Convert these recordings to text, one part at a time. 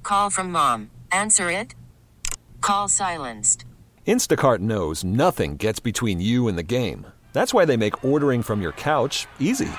Call from mom. Answer it. Call silenced. Instacart knows nothing gets between you and the game. That's why they make ordering from your couch easy.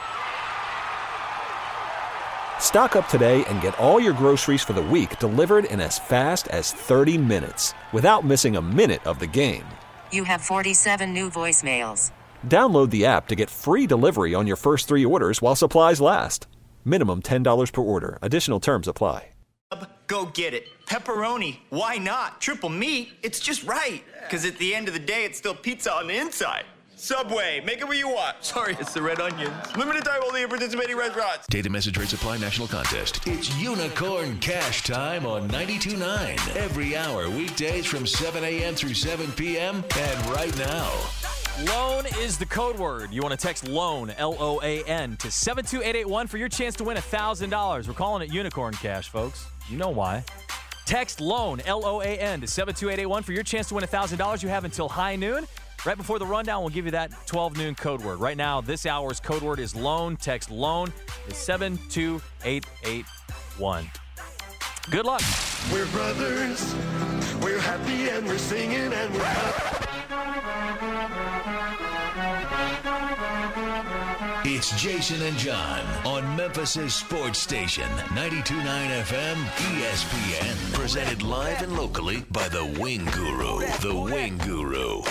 Stock up today and get all your groceries for the week delivered in as fast as 30 minutes without missing a minute of the game. You have 47 new voicemails. Download the app to get free delivery on your first 3 orders while supplies last. Minimum $10 per order. Additional terms apply. Go get it. Pepperoni, why not? Triple meat, it's just right. Because at the end of the day, it's still pizza on the inside. Subway, make it what you want. Sorry, it's the red onions. Limited time only at participating restaurants. Data message rate supply national contest. It's Unicorn Cash time on 92.9. Every hour, weekdays from 7 a.m. through 7 p.m. And right now. Loan is the code word. You want to text LOAN, L-O-A-N, to 72881 for your chance to win $1,000. We're calling it Unicorn Cash, folks. You know why. Text LOAN, L-O-A-N, to 72881 for your chance to win $1,000. You have until high noon. Right before the rundown, we'll give you that 12 noon code word. Right now, this hour's code word is LOAN. Text LOAN to 72881. Good luck. We're brothers. We're happy and we're singing and we're happy. It's Jason and John on Memphis' sports station, 92.9 FM ESPN. Presented live and locally by the Wing Guru. The Wing Guru.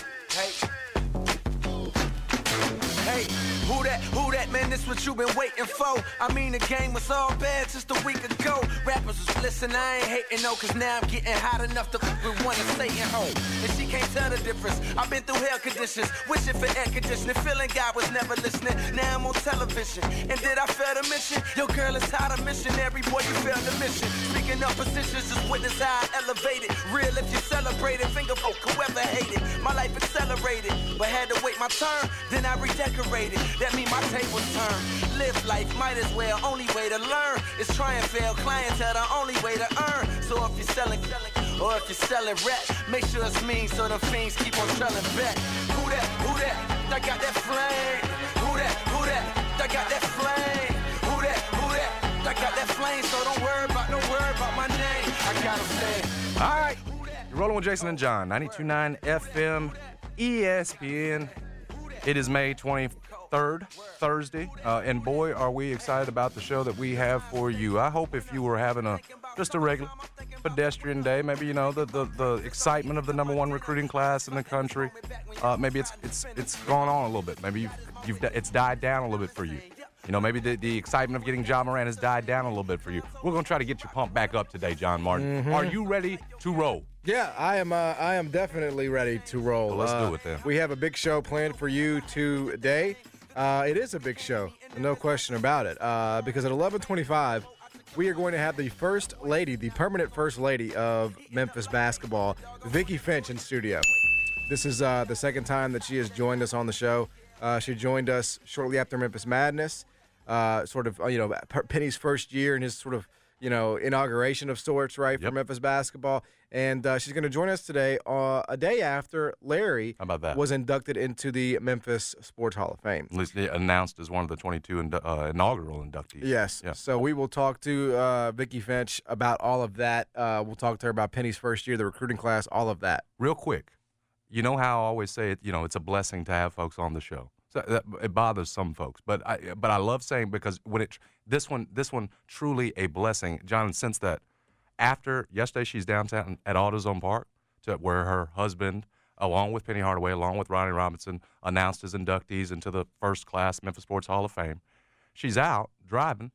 Hey, who that, man, this what you been waiting for. I mean, the game was all bad just a week ago. Rappers was listen, I ain't hating no, cause now I'm getting hot enough to with one and Satan home. And she can't tell the difference. I've been through hell conditions, wishing for air conditioning, feeling God was never listening. Now I'm on television, and did I fail the mission? Your girl is hot a missionary, boy, you failed the mission. Speaking of positions, just witness how I elevated. Real if you celebrate it, finger folk, whoever hated. My life accelerated, but had to wait my turn, then I redecorated. That mean my tables turn. Live life, might as well. Only way to learn is try and fail. Clientele, the only way to earn. So if you're selling, or if you're selling rap, make sure it's mean so the fiends keep on selling back. Who that? I got that flame. Who that? I got that flame. Who that? I got that flame. So don't worry about my name. I gotta say. All right. You're rolling with Jason and John, 92.9 FM ESPN. It is May 23rd, Thursday, and boy, are we excited about the show that we have for you. I hope if you were having just a regular pedestrian day, maybe, you know, the excitement of the number one recruiting class in the country, maybe it's gone on a little bit. Maybe it's died down a little bit for you. You know, maybe the excitement of getting Ja Morant has died down a little bit for you. We're going to try to get you pumped back up today, John Martin. Mm-hmm. Are you ready to roll? Yeah, I am definitely ready to roll. Well, let's do it then. We have a big show planned for you today. It is a big show, no question about it, because at 11:25, we are going to have the first lady, the permanent first lady of Memphis basketball, Vicky Finch, in studio. This is the second time that she has joined us on the show. She joined us shortly after Memphis Madness, Penny's first year in his sort of, inauguration of sorts, right, for Memphis basketball. And she's going to join us today a day after Larry was inducted into the Memphis Sports Hall of Fame. At least announced as one of the 22 inaugural inductees. Yes. Yeah. So we will talk to Vicky Finch about all of that. We'll talk to her about Penny's first year, the recruiting class, all of that. Real quick, you know how I always say it, it's a blessing to have folks on the show. So it bothers some folks, but I love saying, because when this one truly a blessing, John. Since that, after yesterday, she's downtown at AutoZone Park, where her husband, along with Penny Hardaway, along with Ronnie Robinson, announced his inductees into the first class Memphis Sports Hall of Fame. She's out driving.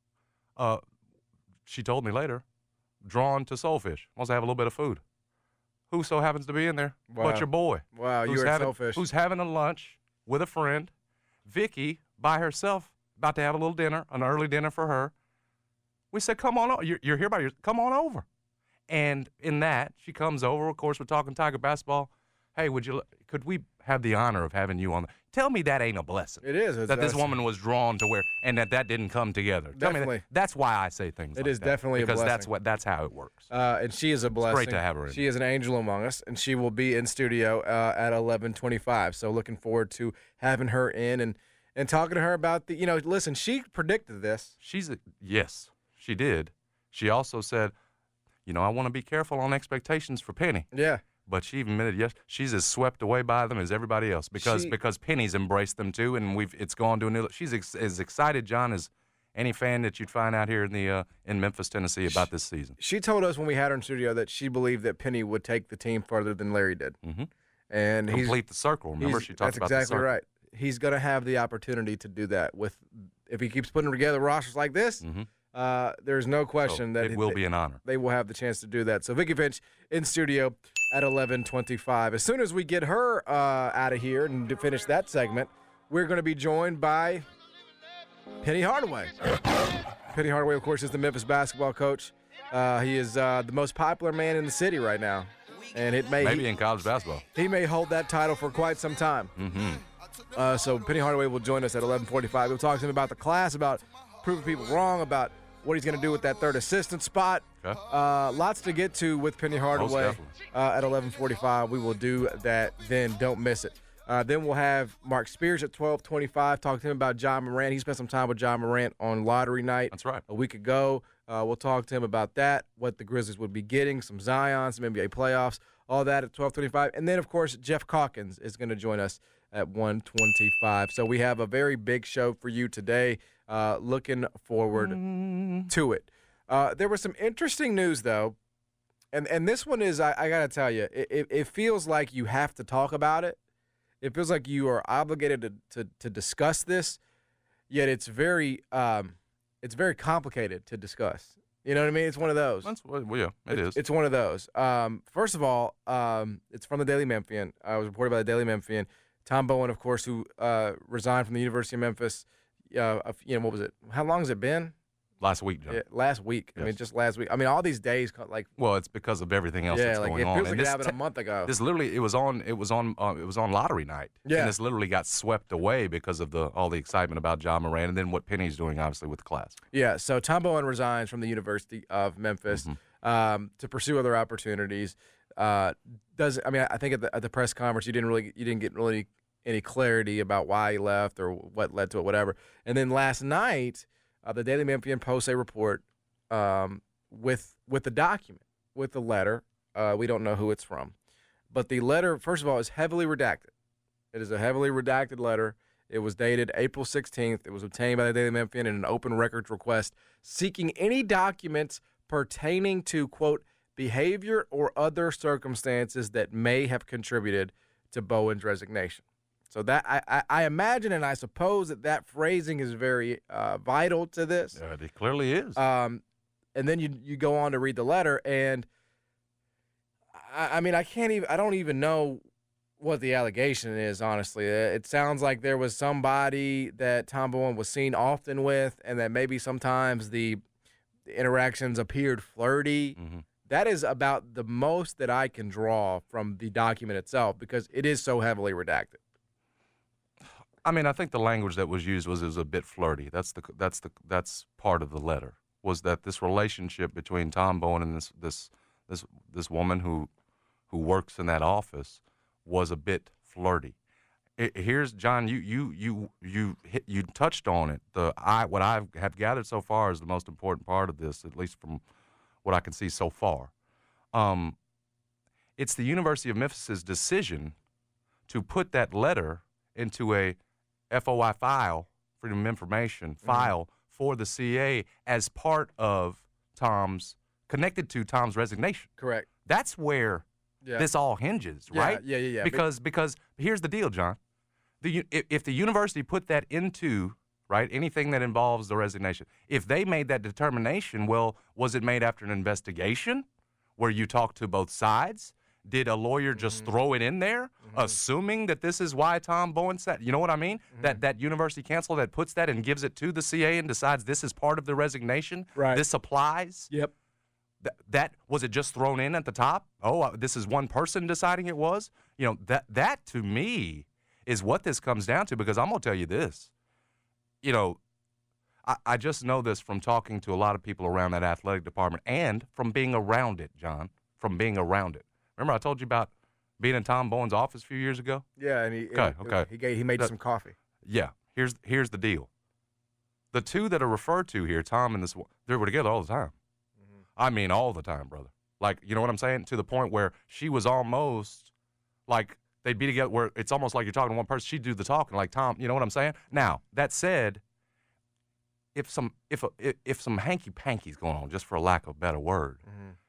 She told me later, drawn to Soulfish, wants to have a little bit of food. Who so happens to be in there but your boy? Wow, you're at Soulfish. Who's having a lunch with a friend, Vicky, by herself, about to have a little dinner, an early dinner for her. We said, come on over. You're here by yourself. Come on over. And in that, she comes over. Of course, we're talking Tiger basketball. Hey, could we have the honor of having you on? Tell me that ain't a blessing. It is. That this woman was drawn to where, and that didn't come together. Definitely. Tell me that's why I say things like that. It is definitely a blessing. Because that's how it works. And she is a blessing. It's great to have her in. She is an angel among us, and she will be in studio at 11:25. So looking forward to having her in and talking to her about listen, she predicted this. Yes, she did. She also said, I want to be careful on expectations for Penny. Yeah. But she even admitted, yes, she's as swept away by them as everybody else because Penny's embraced them too, and it's gone to a new. She's as excited, John, as any fan that you'd find out here in Memphis, Tennessee, about this season. She told us when we had her in studio that she believed that Penny would take the team further than Larry did, and complete the circle. Remember, she talked about that's the circle. exactly right. He's going to have the opportunity to do that if he keeps putting together rosters like this. There's no question that it will be an honor. They will have the chance to do that. So Vicky Finch in studio at 11:25. As soon as we get her out of here and to finish that segment, we're going to be joined by Penny Hardaway. Penny Hardaway, of course, is the Memphis basketball coach. He is the most popular man in the city right now, and maybe in college basketball. He may hold that title for quite some time. So Penny Hardaway will join us at 11:45. We'll talk to him about the class, about proving people wrong, about what he's going to do with that third assistant spot. Okay. Lots to get to with Penny Hardaway at 11:45. We will do that then. Don't miss it. Then we'll have Mark Spears at 12:25. Talk to him about John Morant. He spent some time with John Morant on lottery night. That's right. A week ago. We'll talk to him about that, what the Grizzlies would be getting, some Zion, some NBA playoffs, all that at 12:25. And then, of course, Jeff Calkins is going to join us at 1:25. So we have a very big show for you today. Looking forward to it. There was some interesting news, though, and this one is, I got to tell you, it feels like you have to talk about it. It feels like you are obligated to discuss this, yet it's very complicated to discuss. You know what I mean? It's one of those. It is. It's one of those. First of all, it's from the Daily Memphian. I was reported by the Daily Memphian. Tom Bowen, of course, who resigned from the University of Memphis. What was it? How long has it been? Last week, John. Yeah, last week. Yes. I mean, just last week. I mean, all these days, like. Well, it's because of everything else that's going on. It feels like it happened a month ago. This literally, it was on lottery night. Yeah. And this literally got swept away because of all the excitement about John Morant, and then what Penny's doing, obviously, with the class. Yeah. So Tom Bowen resigns from the University of Memphis to pursue other opportunities. I think at the press conference, you didn't get really any clarity about why he left or what led to it, whatever. And then last night, the Daily Memphian posts a report with the document, with the letter. We don't know who it's from. But the letter, first of all, is heavily redacted. It is a heavily redacted letter. It was dated April 16th. It was obtained by the Daily Memphian in an open records request seeking any documents pertaining to, quote, behavior or other circumstances that may have contributed to Bowen's resignation. So that I imagine and I suppose that phrasing is very vital to this. It clearly is. And then you go on to read the letter, and I don't even know what the allegation is, honestly. It sounds like there was somebody that Tom Bowen was seen often with, and that maybe sometimes the interactions appeared flirty. That is about the most that I can draw from the document itself because it is so heavily redacted. I mean, I think the language that was used was a bit flirty. That's part of the letter, was that this relationship between Tom Bowen and this woman who works in that office was a bit flirty. Here's John. You touched on it. What I have gathered so far is the most important part of this, at least from what I can see so far. It's the University of Memphis's decision to put that letter into a FOI file, Freedom of Information file, for the CA as part of connected to Tom's resignation. Correct. That's where this all hinges, right? Yeah. Because here's the deal, John. If the university put that into, right, anything that involves the resignation, if they made that determination, well, was it made after an investigation where you talked to both sides? Did a lawyer just throw it in there, assuming that this is why Tom Bowen said? You know what I mean? That university council that puts that and gives it to the CA and decides this is part of the resignation. Right. This applies. Yep. That was it just thrown in at the top? Oh, this is one person deciding it was? That to me is what this comes down to, because I'm going to tell you this. I just know this from talking to a lot of people around that athletic department and from being around it, John, from being around it. Remember I told you about being in Tom Bowen's office a few years ago? Yeah, and he made you some coffee. Yeah, here's the deal. The two that are referred to here, Tom and this, they were together all the time. I mean, all the time, brother. Like, you know what I'm saying? To the point where she was almost like they'd be together where it's almost like you're talking to one person. She'd do the talking like Tom, you know what I'm saying? Now, that said, if some hanky-panky's going on, just for a lack of a better word,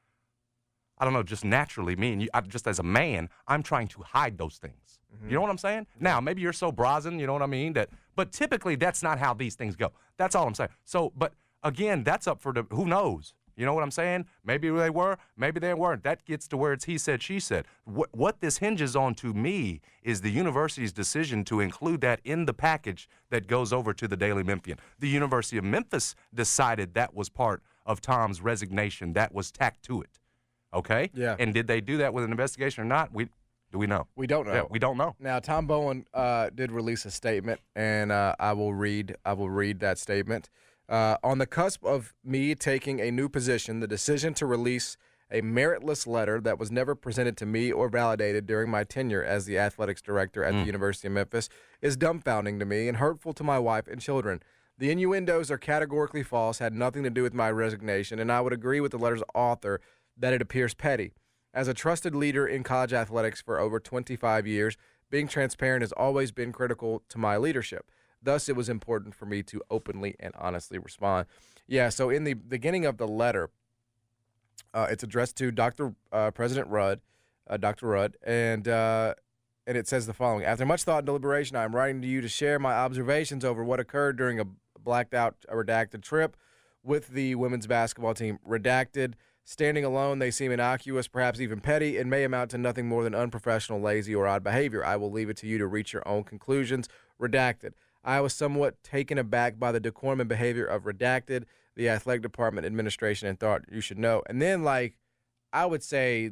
I don't know, just naturally me and you, just as a man, I'm trying to hide those things. You know what I'm saying? Now, maybe you're so brazen, you know what I mean? But typically that's not how these things go. That's all I'm saying. So, but again, that's up for who knows? You know what I'm saying? Maybe they were, maybe they weren't. That gets to where it's he said, she said. What this hinges on to me is the university's decision to include that in the package that goes over to the Daily Memphian. The University of Memphis decided that was part of Tom's resignation. That was tacked to it. Okay? Yeah. And did they do that with an investigation or not? Do we know? We don't know. Yeah, we don't know. Now, Tom Bowen did release a statement, and I will read that statement. On the cusp of me taking a new position, the decision to release a meritless letter that was never presented to me or validated during my tenure as the athletics director at the University of Memphis is dumbfounding to me and hurtful to my wife and children. The innuendos are categorically false, had nothing to do with my resignation, and I would agree with the letter's author that it appears petty. As a trusted leader in college athletics for over 25 years, being transparent has always been critical to my leadership. Thus, it was important for me to openly and honestly respond. Yeah, so in the beginning of the letter, it's addressed to President Rudd, Dr. Rudd, and it says the following. After much thought and deliberation, I am writing to you to share my observations over what occurred during a blacked-out, redacted trip with the women's basketball team. Redacted. Standing alone, they seem innocuous, perhaps even petty, and may amount to nothing more than unprofessional, lazy, or odd behavior. I will leave it to you to reach your own conclusions. Redacted. I was somewhat taken aback by the decorum and behavior of Redacted, the athletic department administration, and thought you should know. And then, I would say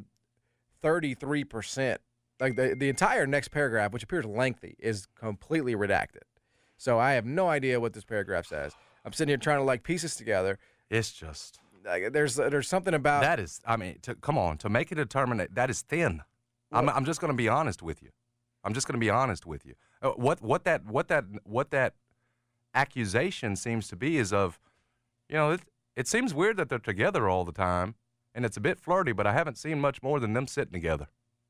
33%, the entire next paragraph, which appears lengthy, is completely redacted. So I have no idea what this paragraph says. I'm sitting here trying to, piece this together. It's just... There's something about... That is, to make it determinate, that is thin. I'm just going to be honest with you. What that accusation seems to be is of, it seems weird that they're together all the time, and it's a bit flirty, but I haven't seen much more than them sitting together.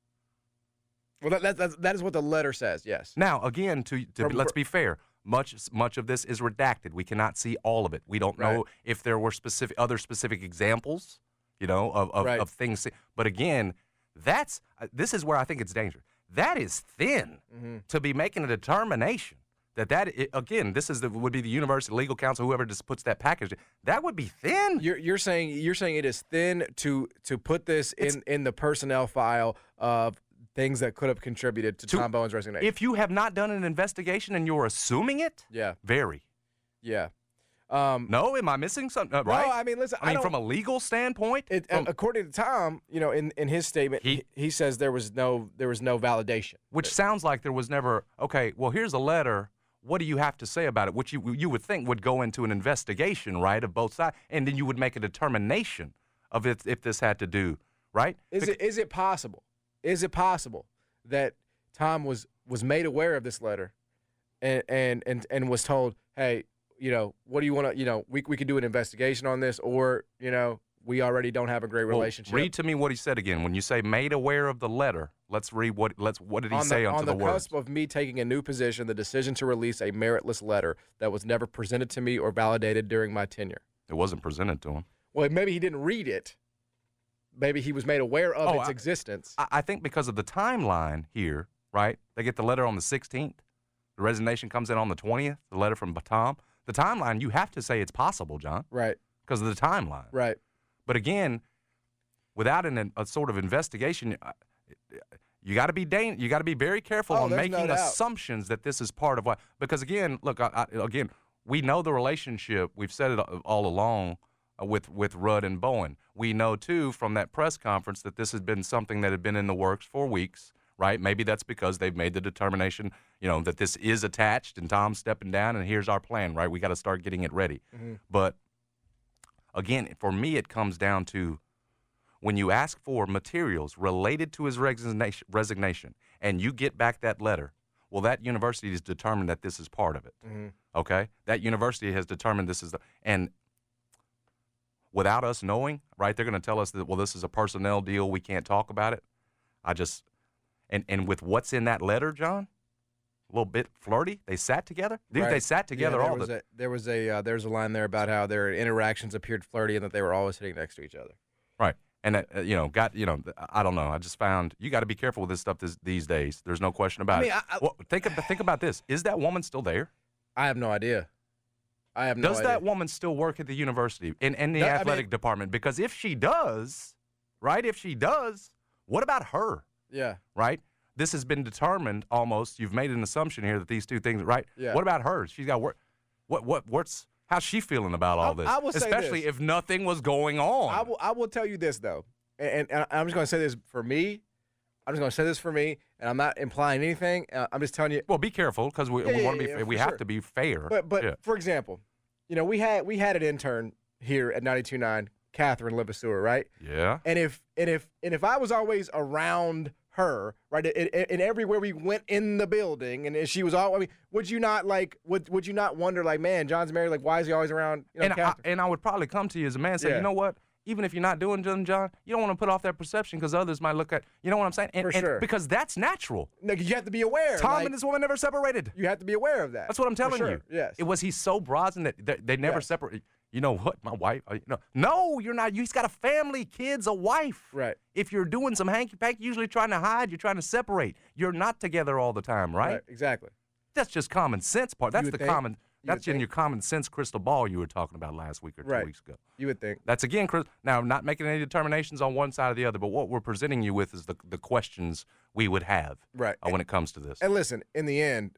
Well, that is what the letter says, yes. Now, again, let's be fair. Much of this is redacted. We cannot see all of it. We don't know if there were other specific examples, of things. But again, this is where I think it's dangerous. That is thin to be making a determination again. This would be the university legal counsel, whoever just puts that package. That would be thin. You're saying it is thin to put this in the personnel file of things that could have contributed to Tom Bowen's resignation. If you have not done an investigation and you're assuming it, very. Yeah. No, am I missing something? Right? No, I mean, listen. From a legal standpoint, according to Tom, in his statement, he says there was no validation, which sounds like there was never. Okay, well, here's a letter. What do you have to say about it? Which you would think would go into an investigation, right, of both sides, and then you would make a determination of if this had to do right. Is it possible? Is it possible that Tom was made aware of this letter and was told, hey, what do you want to, we could do an investigation on this, or, we already don't have a great relationship? Read to me what he said again. When you say made aware of the letter, let's read what did he say onto the words? On the cusp of me taking a new position, the decision to release a meritless letter that was never presented to me or validated during my tenure. It wasn't presented to him. Well, maybe he didn't read it. Maybe he was made aware of its existence. I think because of the timeline here, right? They get the letter on the 16th. The resignation comes in on the 20th, the letter from Tom. The timeline, you have to say it's possible, John. Right. Because of the timeline. Right. But again, without a sort of investigation, you got to be very careful on making assumptions that this is part of what. Because again, look, again, we know the relationship. We've said it all along with Rudd and Bowen. We know, too, from that press conference that this has been something that had been in the works for weeks, right? Maybe that's because they've made the determination, that this is attached and Tom's stepping down and here's our plan, right? We got to start getting it ready. But, again, for me, it comes down to when you ask for materials related to his resignation and you get back that letter, well, that university has determined that this is part of it, okay? That university has determined this is and without us knowing, right? They're going to tell us that, well, this is a personnel deal. We can't talk about it. And with what's in that letter, John, a little bit flirty. They sat together. Dude, Right. they sat together all the. There's a line there about how their interactions appeared flirty and that they were always sitting next to each other. Right. And I don't know. I just found you got to be careful with this stuff these days. There's no question about it. Well, think about this. Is that woman still there? I have no idea. Does that woman still work at the university in the athletic department? Because if she does, right? If she does, what about her? Yeah. Right? This has been determined almost. You've made an assumption here that these two things, right? Yeah. What about her? She's got work. How's she feeling about all this? I will say especially this. if nothing was going on. I will tell you this though, and I'm just going to say this for me. And I'm not implying anything. I'm just telling you. Well, be careful because we want to be. We have to be fair. But for example, we had an intern here at 92.9, Catherine Levasseur, right? Yeah. And if I was always around her, right, and everywhere we went in the building, and she was would you not would you not wonder, like, man, John's married, like, why is he always around? And I would probably come to you as a man and say, you know what? Even if you're not doing John, you don't want to put off that perception because others might look at, you know what I'm saying? For sure. Because that's natural. No, you have to be aware. Tom and this woman never separated. You have to be aware of that. That's what I'm telling you. Yes. Was he so brazen that they never separate? You know what? My wife. No, you're not. He's got a family, kids, a wife. Right. If you're doing some hanky-panky, usually trying to hide, you're trying to separate. You're not together all the time, right? Exactly. That's just common sense part. That's the common. That's in your common sense crystal ball you were talking about last week or 2 weeks ago. You would think. That's, again, now, not making any determinations on one side or the other, but what we're presenting you with is the questions we would have when it comes to this. And listen, in the end,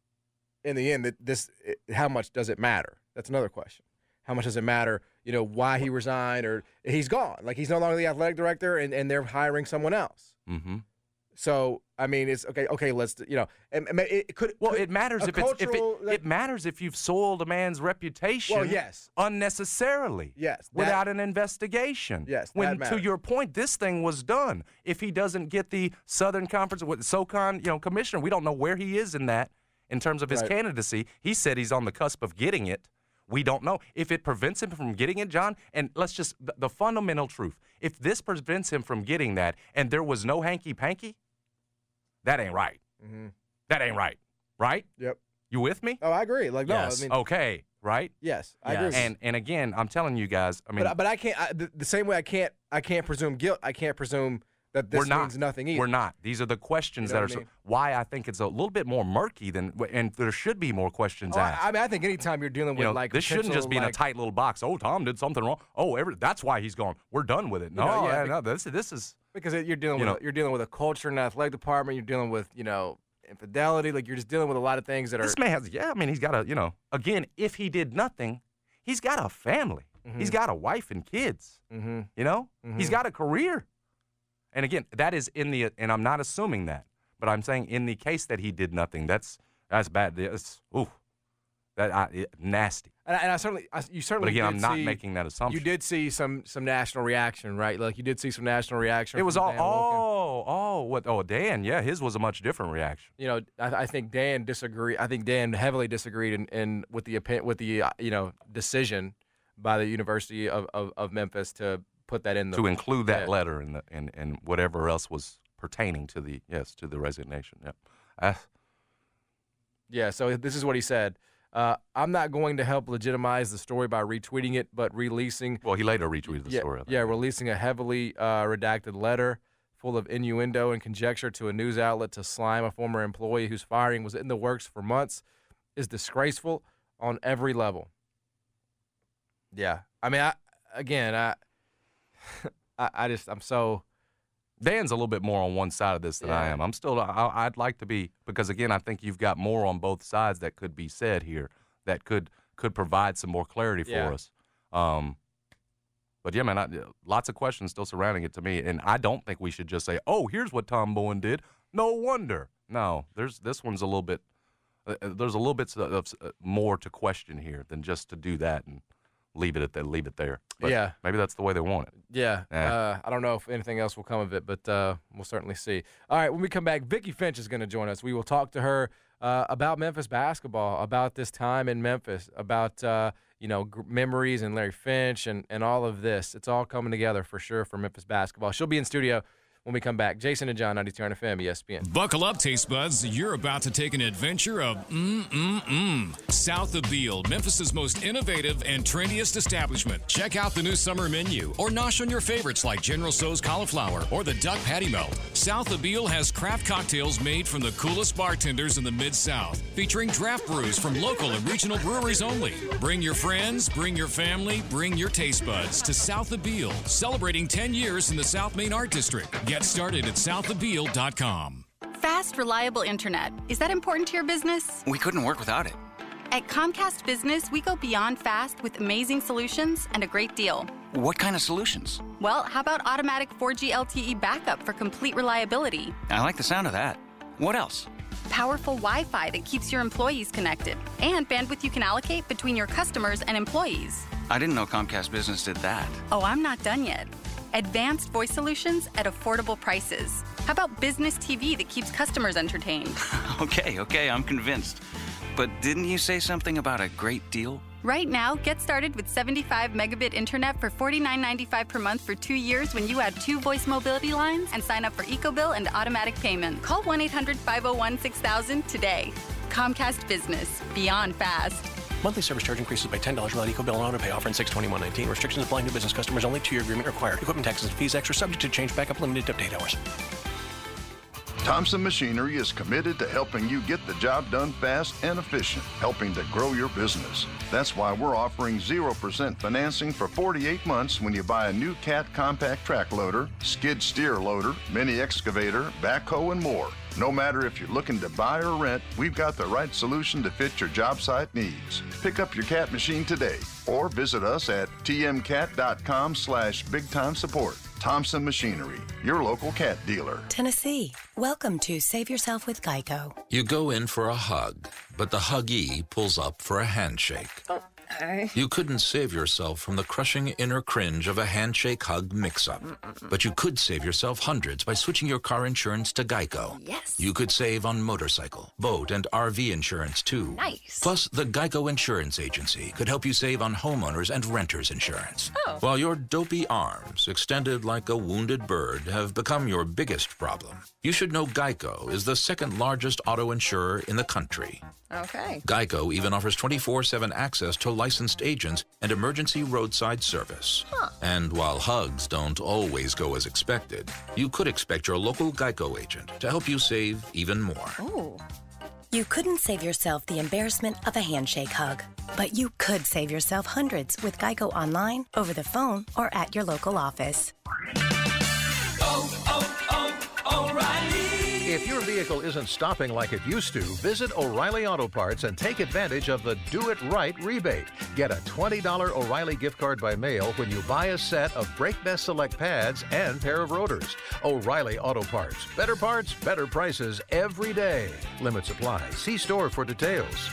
how much does it matter? That's another question. How much does it matter, why he resigned or he's gone? Like, he's no longer the athletic director and they're hiring someone else. Mm-hmm. So, I mean, it's okay, let's, it matters it matters if you've soiled a man's reputation unnecessarily. Yes. Without an investigation. Yes. When, to your point, this thing was done. If he doesn't get the Southern Conference with the SoCon, commissioner, we don't know where he is in that in terms of his candidacy. He said he's on the cusp of getting it. We don't know. If it prevents him from getting it, John, and let's just, the fundamental truth, if this prevents him from getting that and there was no hanky-panky, that ain't right. Mm-hmm. That ain't right. Right? Yep. You with me? Oh, I agree. Like, no, yes. Okay. Right? Yes, I agree. And again, I'm telling you guys, I mean. But I can't, the same way I can't presume guilt, I can't presume that this means nothing either. We're not. These are the questions that are why I think it's a little bit more murky and there should be more questions asked. I think anytime you're dealing with this shouldn't just be in a tight little box. Oh, Tom did something wrong. Oh, that's why he's gone. We're done with it. No, this is because you're dealing with a culture in the athletic department. You're dealing with infidelity. Like, you're just dealing with a lot of things that are. This man has he's got a again, if he did nothing, he's got a family. Mm-hmm. He's got a wife and kids. Mm-hmm. Mm-hmm. He's got a career. And again, that is and I'm not assuming that, but I'm saying in the case that he did nothing, that's bad. Nasty. And you certainly. But again, I'm not making that assumption. You did see some national reaction, right? Like, you did see some national reaction. It was Dan. Yeah, his was a much different reaction. I think Dan disagreed. I think Dan heavily disagreed with the decision by the University of Memphis to put that in to include that letter and whatever else was pertaining to the resignation. Yeah. So this is what he said. I'm not going to help legitimize the story by retweeting it, but releasing. Well, he later retweeted the story. Releasing a heavily redacted letter full of innuendo and conjecture to a news outlet to slime a former employee whose firing was in the works for months is disgraceful on every level. Yeah. I mean, I'm so. Dan's a little bit more on one side of this than I am. I'm still. I'd like to be, because again, I think you've got more on both sides that could be said here that could provide some more clarity for us. But yeah, man, lots of questions still surrounding it to me, and I don't think we should just say, "Oh, here's what Tom Bowen did." No wonder. No, this one's a little bit. There's a little bit of more to question here than just to do that and leave it there. But maybe that's the way they want it. Yeah. I don't know if anything else will come of it, but we'll certainly see. All right, when we come back, Vicky Finch is going to join us. We will talk to her about Memphis basketball, about this time in Memphis, about memories and Larry Finch and all of this. It's all coming together for sure for Memphis basketball. She'll be in studio when we come back. Jason and John, 92.9 FM, ESPN. Buckle up, taste buds. You're about to take an adventure of South of Beale, Memphis's most innovative and trendiest establishment. Check out the new summer menu or nosh on your favorites like General Tso's cauliflower or the duck patty melt. South of Beale has craft cocktails made from the coolest bartenders in the Mid-South, featuring draft brews from local and regional breweries only. Bring your friends, bring your family, bring your taste buds to South of Beale, celebrating 10 years in the South Main Art District. Get started at southofbeale.com. Fast, reliable internet. Is that important to your business? We couldn't work without it. At Comcast Business, we go beyond fast with amazing solutions and a great deal. What kind of solutions? Well, how about automatic 4G LTE backup for complete reliability? I like the sound of that. What else? Powerful Wi-Fi that keeps your employees connected, and bandwidth you can allocate between your customers and employees. I didn't know Comcast Business did that. Oh, I'm not done yet. Advanced voice solutions at affordable prices. How about business TV that keeps customers entertained? Okay, I'm convinced. But didn't you say something about a great deal? Right now, get started with 75 megabit internet for $49.95 per month for 2 years when you add 2 voice mobility lines and sign up for EcoBill and automatic payment. Call 1-800-501-6000 today. Comcast Business. Beyond fast. Monthly service charge increases by $10 without EcoBill and auto pay. Offer in 6/21/19. Restrictions apply. New business customers only. 2-year agreement required. Equipment taxes and fees extra. Subject to change. Backup limited to update hours. Thompson Machinery is committed to helping you get the job done fast and efficient, helping to grow your business. That's why we're offering 0% financing for 48 months when you buy a new Cat compact track loader, skid steer loader, mini excavator, backhoe, and more. No matter if you're looking to buy or rent, we've got the right solution to fit your job site needs. Pick up your Cat machine today or visit us at tmcat.com/bigtimesupport. Thompson Machinery, your local Cat dealer. Tennessee, welcome to Save Yourself with Geico. You go in for a hug, but the huggee pulls up for a handshake. You couldn't save yourself from the crushing inner cringe of a handshake-hug mix-up. But you could save yourself hundreds by switching your car insurance to Geico. Yes. You could save on motorcycle, boat, and RV insurance, too. Nice. Plus, the Geico Insurance Agency could help you save on homeowners and renters insurance. Oh. While your dopey arms, extended like a wounded bird, have become your biggest problem, you should know Geico is the second largest auto insurer in the country. Okay. Geico even offers 24/7 access to licensed agents and emergency roadside service. And while hugs don't always go as expected, you could expect your local Geico agent to help you save even more. Ooh. You couldn't save yourself the embarrassment of a handshake hug, but you could save yourself hundreds with Geico online, over the phone, or at your local office. O'Reilly. If your vehicle isn't stopping like it used to, visit O'Reilly Auto Parts and take advantage of the Do It Right rebate. Get a $20 O'Reilly gift card by mail when you buy a set of Brake Best Select pads and pair of rotors. O'Reilly Auto Parts. Better parts, better prices every day. Limits apply. See store for details.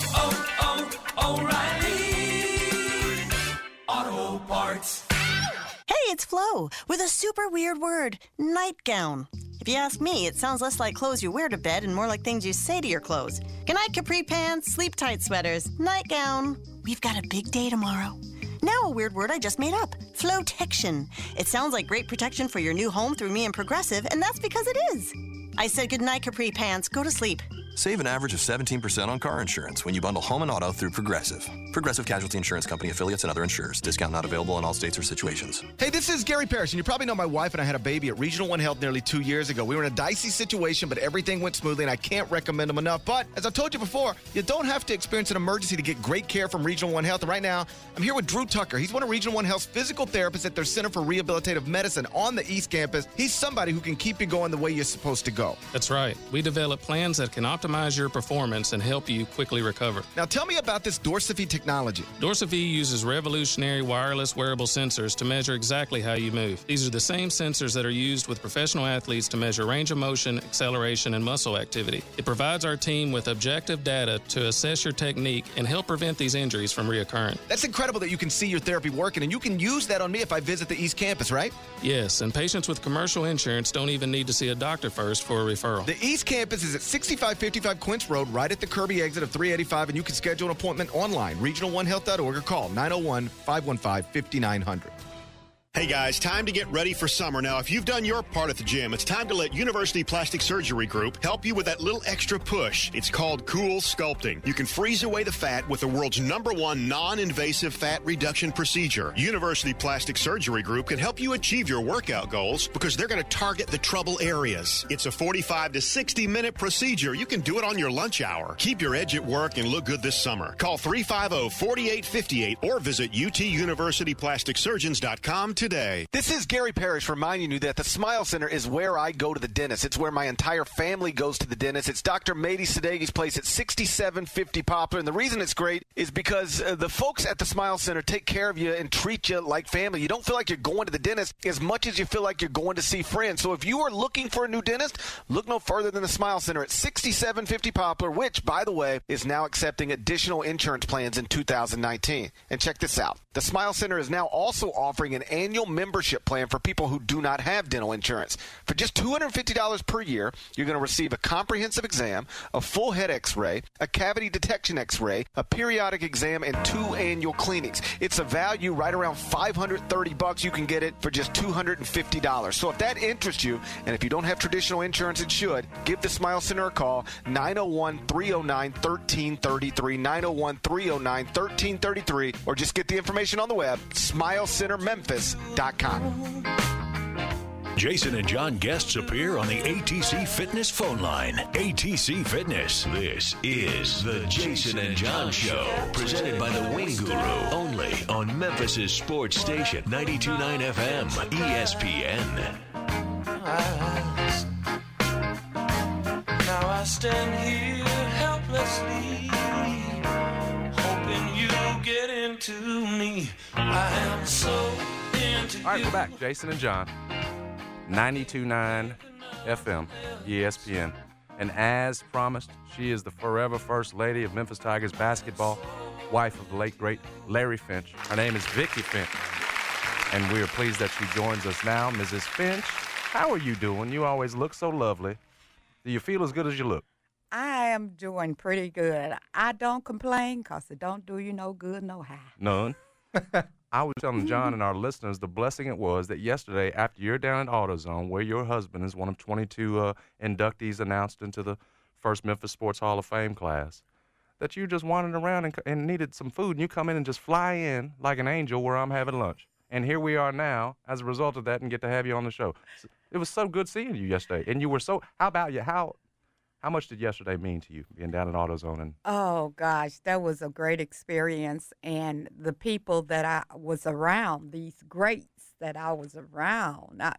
O'Reilly Auto Parts. Hey, it's Flo with a super weird word, nightgown. If you ask me, it sounds less like clothes you wear to bed and more like things you say to your clothes. Good night, capri pants, sleep tight sweaters, nightgown. We've got a big day tomorrow. Now a weird word I just made up, flotection. It sounds like great protection for your new home through me and Progressive, and that's because it is. I said good night, capri pants. Go to sleep. Save an average of 17% on car insurance when you bundle home and auto through Progressive. Progressive Casualty Insurance Company affiliates and other insurers. Discount not available in all states or situations. Hey, this is Gary Parrish, and you probably know my wife and I had a baby at Regional One Health nearly 2 years ago. We were in a dicey situation, but everything went smoothly, and I can't recommend them enough. But as I've told you before, you don't have to experience an emergency to get great care from Regional One Health. And right now, I'm here with Drew Tucker. He's one of Regional One Health's physical therapists at their Center for Rehabilitative Medicine on the East Campus. He's somebody who can keep you going the way you're supposed to go. That's right. We develop plans that can optimize your performance and help you quickly recover. Now tell me about this Dorsify technology. Dorsify uses revolutionary wireless wearable sensors to measure exactly how you move. These are the same sensors that are used with professional athletes to measure range of motion, acceleration, and muscle activity. It provides our team with objective data to assess your technique and help prevent these injuries from reoccurring. That's incredible that you can see your therapy working, and you can use that on me if I visit the East Campus, right? Yes, and patients with commercial insurance don't even need to see a doctor first for a referral. The East Campus is at 6550 355 Quince Road, right at the Kirby exit of 385, and you can schedule an appointment online, regional1health.org, or call 901-515-5900. Hey guys, time to get ready for summer. Now, if you've done your part at the gym, it's time to let University Plastic Surgery Group help you with that little extra push. It's called Cool Sculpting. You can freeze away the fat with the world's #1 non-invasive fat reduction procedure. University Plastic Surgery Group can help you achieve your workout goals because they're going to target the trouble areas. It's a 45 to 60-minute procedure. You can do it on your lunch hour. Keep your edge at work and look good this summer. Call 350-4858 or visit utuniversityplasticsurgeons.com today. This is Gary Parrish reminding you that the Smile Center is where I go to the dentist. It's where my entire family goes to the dentist. It's Dr. Mady Sadegi's place at 6750 Poplar. And the reason it's great is because the folks at the Smile Center take care of you and treat you like family. You don't feel like you're going to the dentist as much as you feel like you're going to see friends. So if you are looking for a new dentist, look no further than the Smile Center at 6750 Poplar, which, by the way, is now accepting additional insurance plans in 2019. And check this out. The Smile Center is now also offering an annual membership plan for people who do not have dental insurance. For just $250 per year, you're going to receive a comprehensive exam, a full head x-ray, a cavity detection x-ray, a periodic exam, and 2 annual cleanings. It's a value right around $530. You can get it for just $250. So if that interests you, and if you don't have traditional insurance, it should, give the Smile Center a call, 901-309-1333, 901-309-1333, or just get the information on the web, SmileCenterMemphis.com. Jason and John guests appear on the ATC Fitness phone line. ATC Fitness. This is the Jason and John Show, presented by the Wing Guru, only on Memphis' sports station, 92.9 FM, ESPN. Now I stand here helplessly, hoping you get into me. I am so into you. All right, we're back. Jason and John, 92.9 FM, ESPN. And as promised, she is the forever first lady of Memphis Tigers basketball, wife of the late, great Larry Finch. Her name is Vicky Finch, and we are pleased that she joins us now. Mrs. Finch, how are you doing? You always look so lovely. Do you feel as good as you look? I am doing pretty good. I don't complain because it don't do you no good, no how. None. I was telling John and our listeners the blessing it was that yesterday, after you're down at AutoZone, where your husband is one of 22 inductees announced into the first Memphis Sports Hall of Fame class, that you just wandered around and needed some food, and you come in and just fly in like an angel where I'm having lunch. And here we are now as a result of that and get to have you on the show. It was so good seeing you yesterday. And you were so, how about you? How much did yesterday mean to you, being down at AutoZone? Oh, gosh, that was a great experience. And the people that I was around, these greats that I was around, to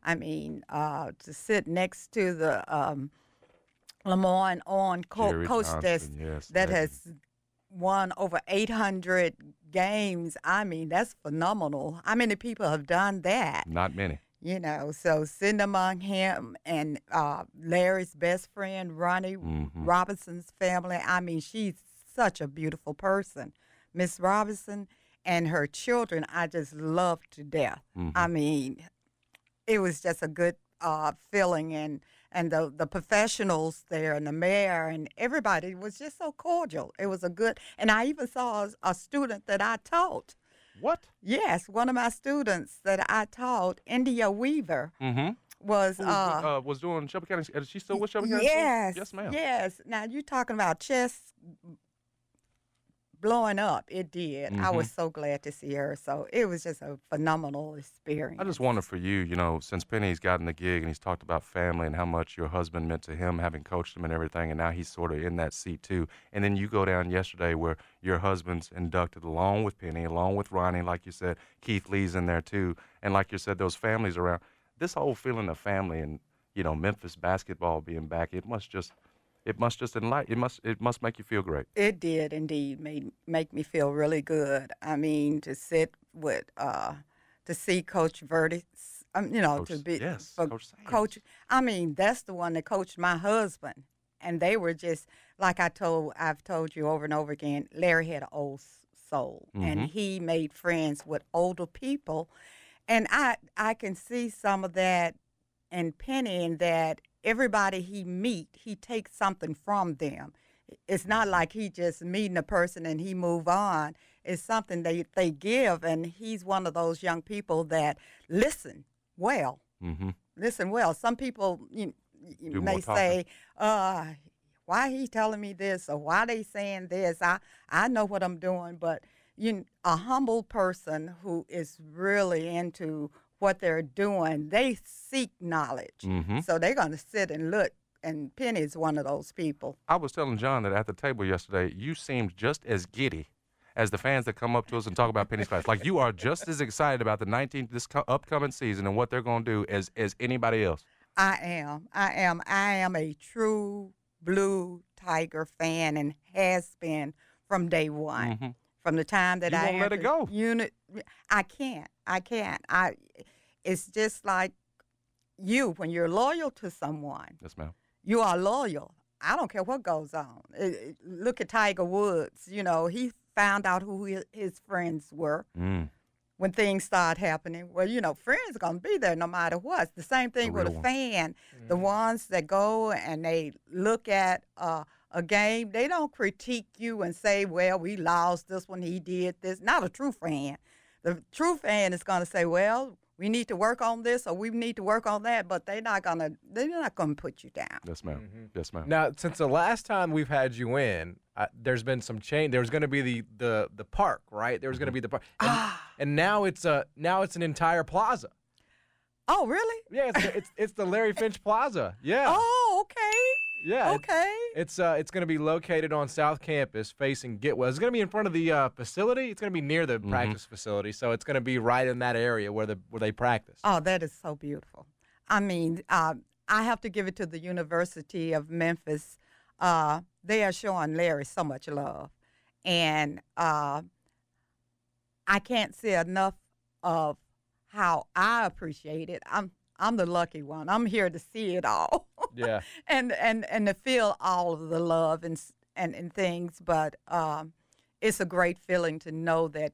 sit next to the Lemoyne on coach that has won over 800 games. I mean, that's phenomenal. How many people have done that? Not many. You know, so sitting among him and Larry's best friend, Ronnie Robinson's family. I mean, she's such a beautiful person. Miss Robinson and her children, I just loved to death. I mean, it was just a good feeling. And the professionals there and the mayor and everybody was just so cordial. It was a good, and I even saw a student that I taught. What? Yes, one of my students that I taught, India Weaver, was doing Shelby County. Is she still with Shelby County? Yes. Yes, ma'am. Yes. Now, you're talking about chess blowing up. It did. I was so glad to see her. So it was just a phenomenal experience. I just wonder for you, you know, since Penny's gotten the gig and he's talked about family and how much your husband meant to him, having coached him and everything, and now he's sort of in that seat too. And then you go down yesterday where your husband's inducted along with Penny, along with Ronnie, like you said, Keith Lee's in there too. And like you said, those families around. This whole feeling of family and, you know, Memphis basketball being back, it must just enlighten. It must make you feel great. It did indeed make me feel really good. I mean, to sit with to see Coach Verdi, Coach. I mean, that's the one that coached my husband, and they were just like I've told you over and over again. Larry had an old soul, and he made friends with older people, and I can see some of that in Penny, in that everybody he meet, he takes something from them. It's not like he just meeting a person and he move on. It's something they give, and he's one of those young people that listen well. Mm-hmm. Listen well. Some people you may say, why he telling me this, or why they saying this? I know what I'm doing, but a humble person who is really into what they're doing, they seek knowledge. Mm-hmm. So they're going to sit and look, and Penny's one of those people. I was telling John that at the table yesterday, you seemed just as giddy as the fans that come up to us and talk about Penny's class. Like, you are just as excited about this upcoming season and what they're going to do as anybody else. I am a true Blue Tiger fan, and has been from day one. Mm-hmm. From the time that I won't let it go. I can't. It's just like when you're loyal to someone. Yes, ma'am. You are loyal. I don't care what goes on. Look at Tiger Woods. He found out who his friends were when things start happening. Well, friends are going to be there no matter what. It's the same thing with a fan. The ones that go and they look at a game, they don't critique you and say, well, we lost this one, he did this. Not a true fan. The true fan is going to say, well, we need to work on this or we need to work on that, but they're not gonna put you down. Yes, ma'am. Mm-hmm. Yes, ma'am. Now, since the last time we've had you in, there's been some change. There's going to be the park, right? There's going to be the park, and now it's an entire plaza. Oh, really? Yeah, it's the Larry Finch Plaza. Yeah. Oh, okay. Yeah. Okay. It's going to be located on South Campus, facing Getwell. It's going to be in front of the facility. It's going to be near the practice facility, so it's going to be right in that area where they practice. Oh, that is so beautiful. I mean, I have to give it to the University of Memphis. They are showing Larry so much love, and I can't say enough of how I appreciate it. I'm the lucky one. I'm here to see it all. Yeah. and to feel all of the love and things. But it's a great feeling to know that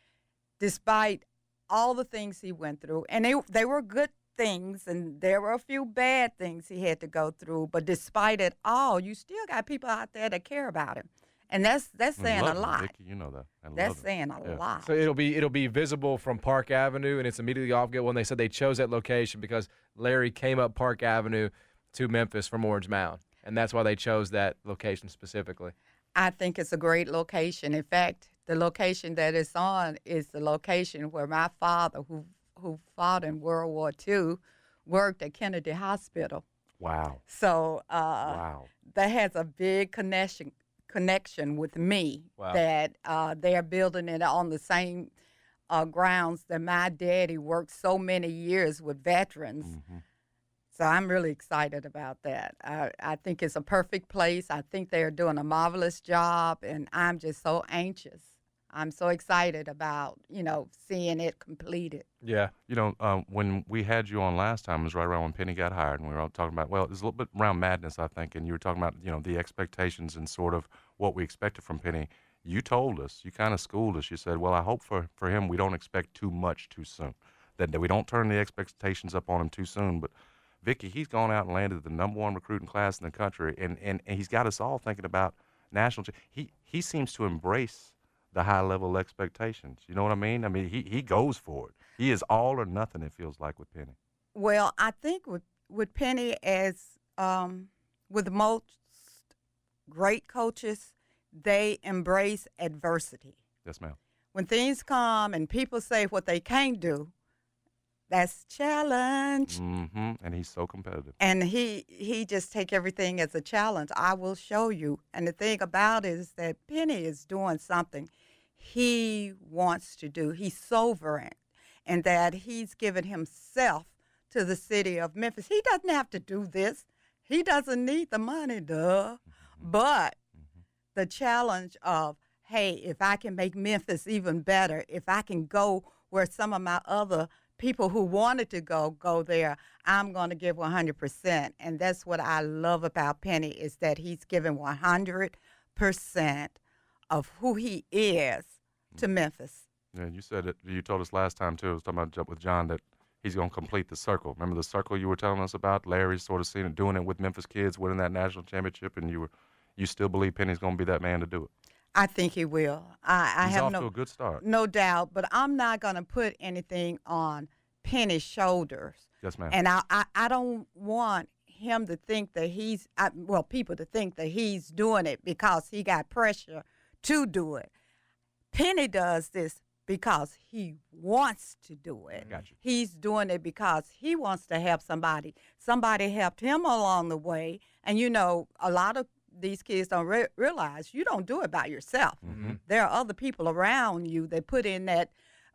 despite all the things he went through, and they were good things, and there were a few bad things he had to go through, but despite it all, you still got people out there that care about him. And that's saying a lot. Vicky, you know that. That's saying a lot. So it'll be visible from Park Avenue, and it's immediately off Getwell. And they said they chose that location because Larry came up Park Avenue to Memphis from Orange Mound, and that's why they chose that location specifically. I think it's a great location. In fact, the location that it's on is the location where my father, who fought in World War II, worked at Kennedy Hospital. Wow. So that has a big connection with me. Wow. That they're building it on the same grounds that my daddy worked so many years with veterans. Mm-hmm. So I'm really excited about that. I think it's a perfect place. I think they're doing a marvelous job, and I'm just so anxious. I'm so excited about, seeing it completed. Yeah. When we had you on last time, it was right around when Penny got hired, and we were all talking about, well, it was a little bit around Madness, I think, and you were talking about, the expectations and sort of what we expected from Penny. You told us, you kind of schooled us. You said, well, I hope for him we don't expect too much too soon, that we don't turn the expectations up on him too soon. But, Vicky, he's gone out and landed the #1 recruiting class in the country, and he's got us all thinking about national. He seems to embrace the high-level expectations. You know what I mean? I mean, he goes for it. He is all or nothing, it feels like, with Penny. Well, I think with Penny, as with most great coaches, they embrace adversity. Yes, ma'am. When things come and people say what they can't do, that's challenge. Mm-hmm. And he's so competitive. And he just take everything as a challenge. I will show you. And the thing about it is that Penny is doing something he wants to do. He's sovereign, and that he's given himself to the city of Memphis. He doesn't have to do this. He doesn't need the money, duh. But the challenge of, hey, if I can make Memphis even better, if I can go where some of my other people who wanted to go there, I'm going to give 100%. And that's what I love about Penny, is that he's given 100% of who he is to Memphis. Yeah, you said it. You told us last time, too. I was talking about with John that he's going to complete the circle. Remember the circle you were telling us about? Larry's sort of seen it, doing it with Memphis kids, winning that national championship, and you still believe Penny's going to be that man to do it? I think he will. He's off to a good start. No doubt, but I'm not going to put anything on Penny's shoulders. Yes, ma'am. And I don't want him to think that people to think that he's doing it because he got pressure to do it. Penny does this because he wants to do it. Gotcha. He's doing it because he wants to help somebody. Somebody helped him along the way. And, a lot of these kids don't realize you don't do it by yourself. Mm-hmm. There are other people around you that put in that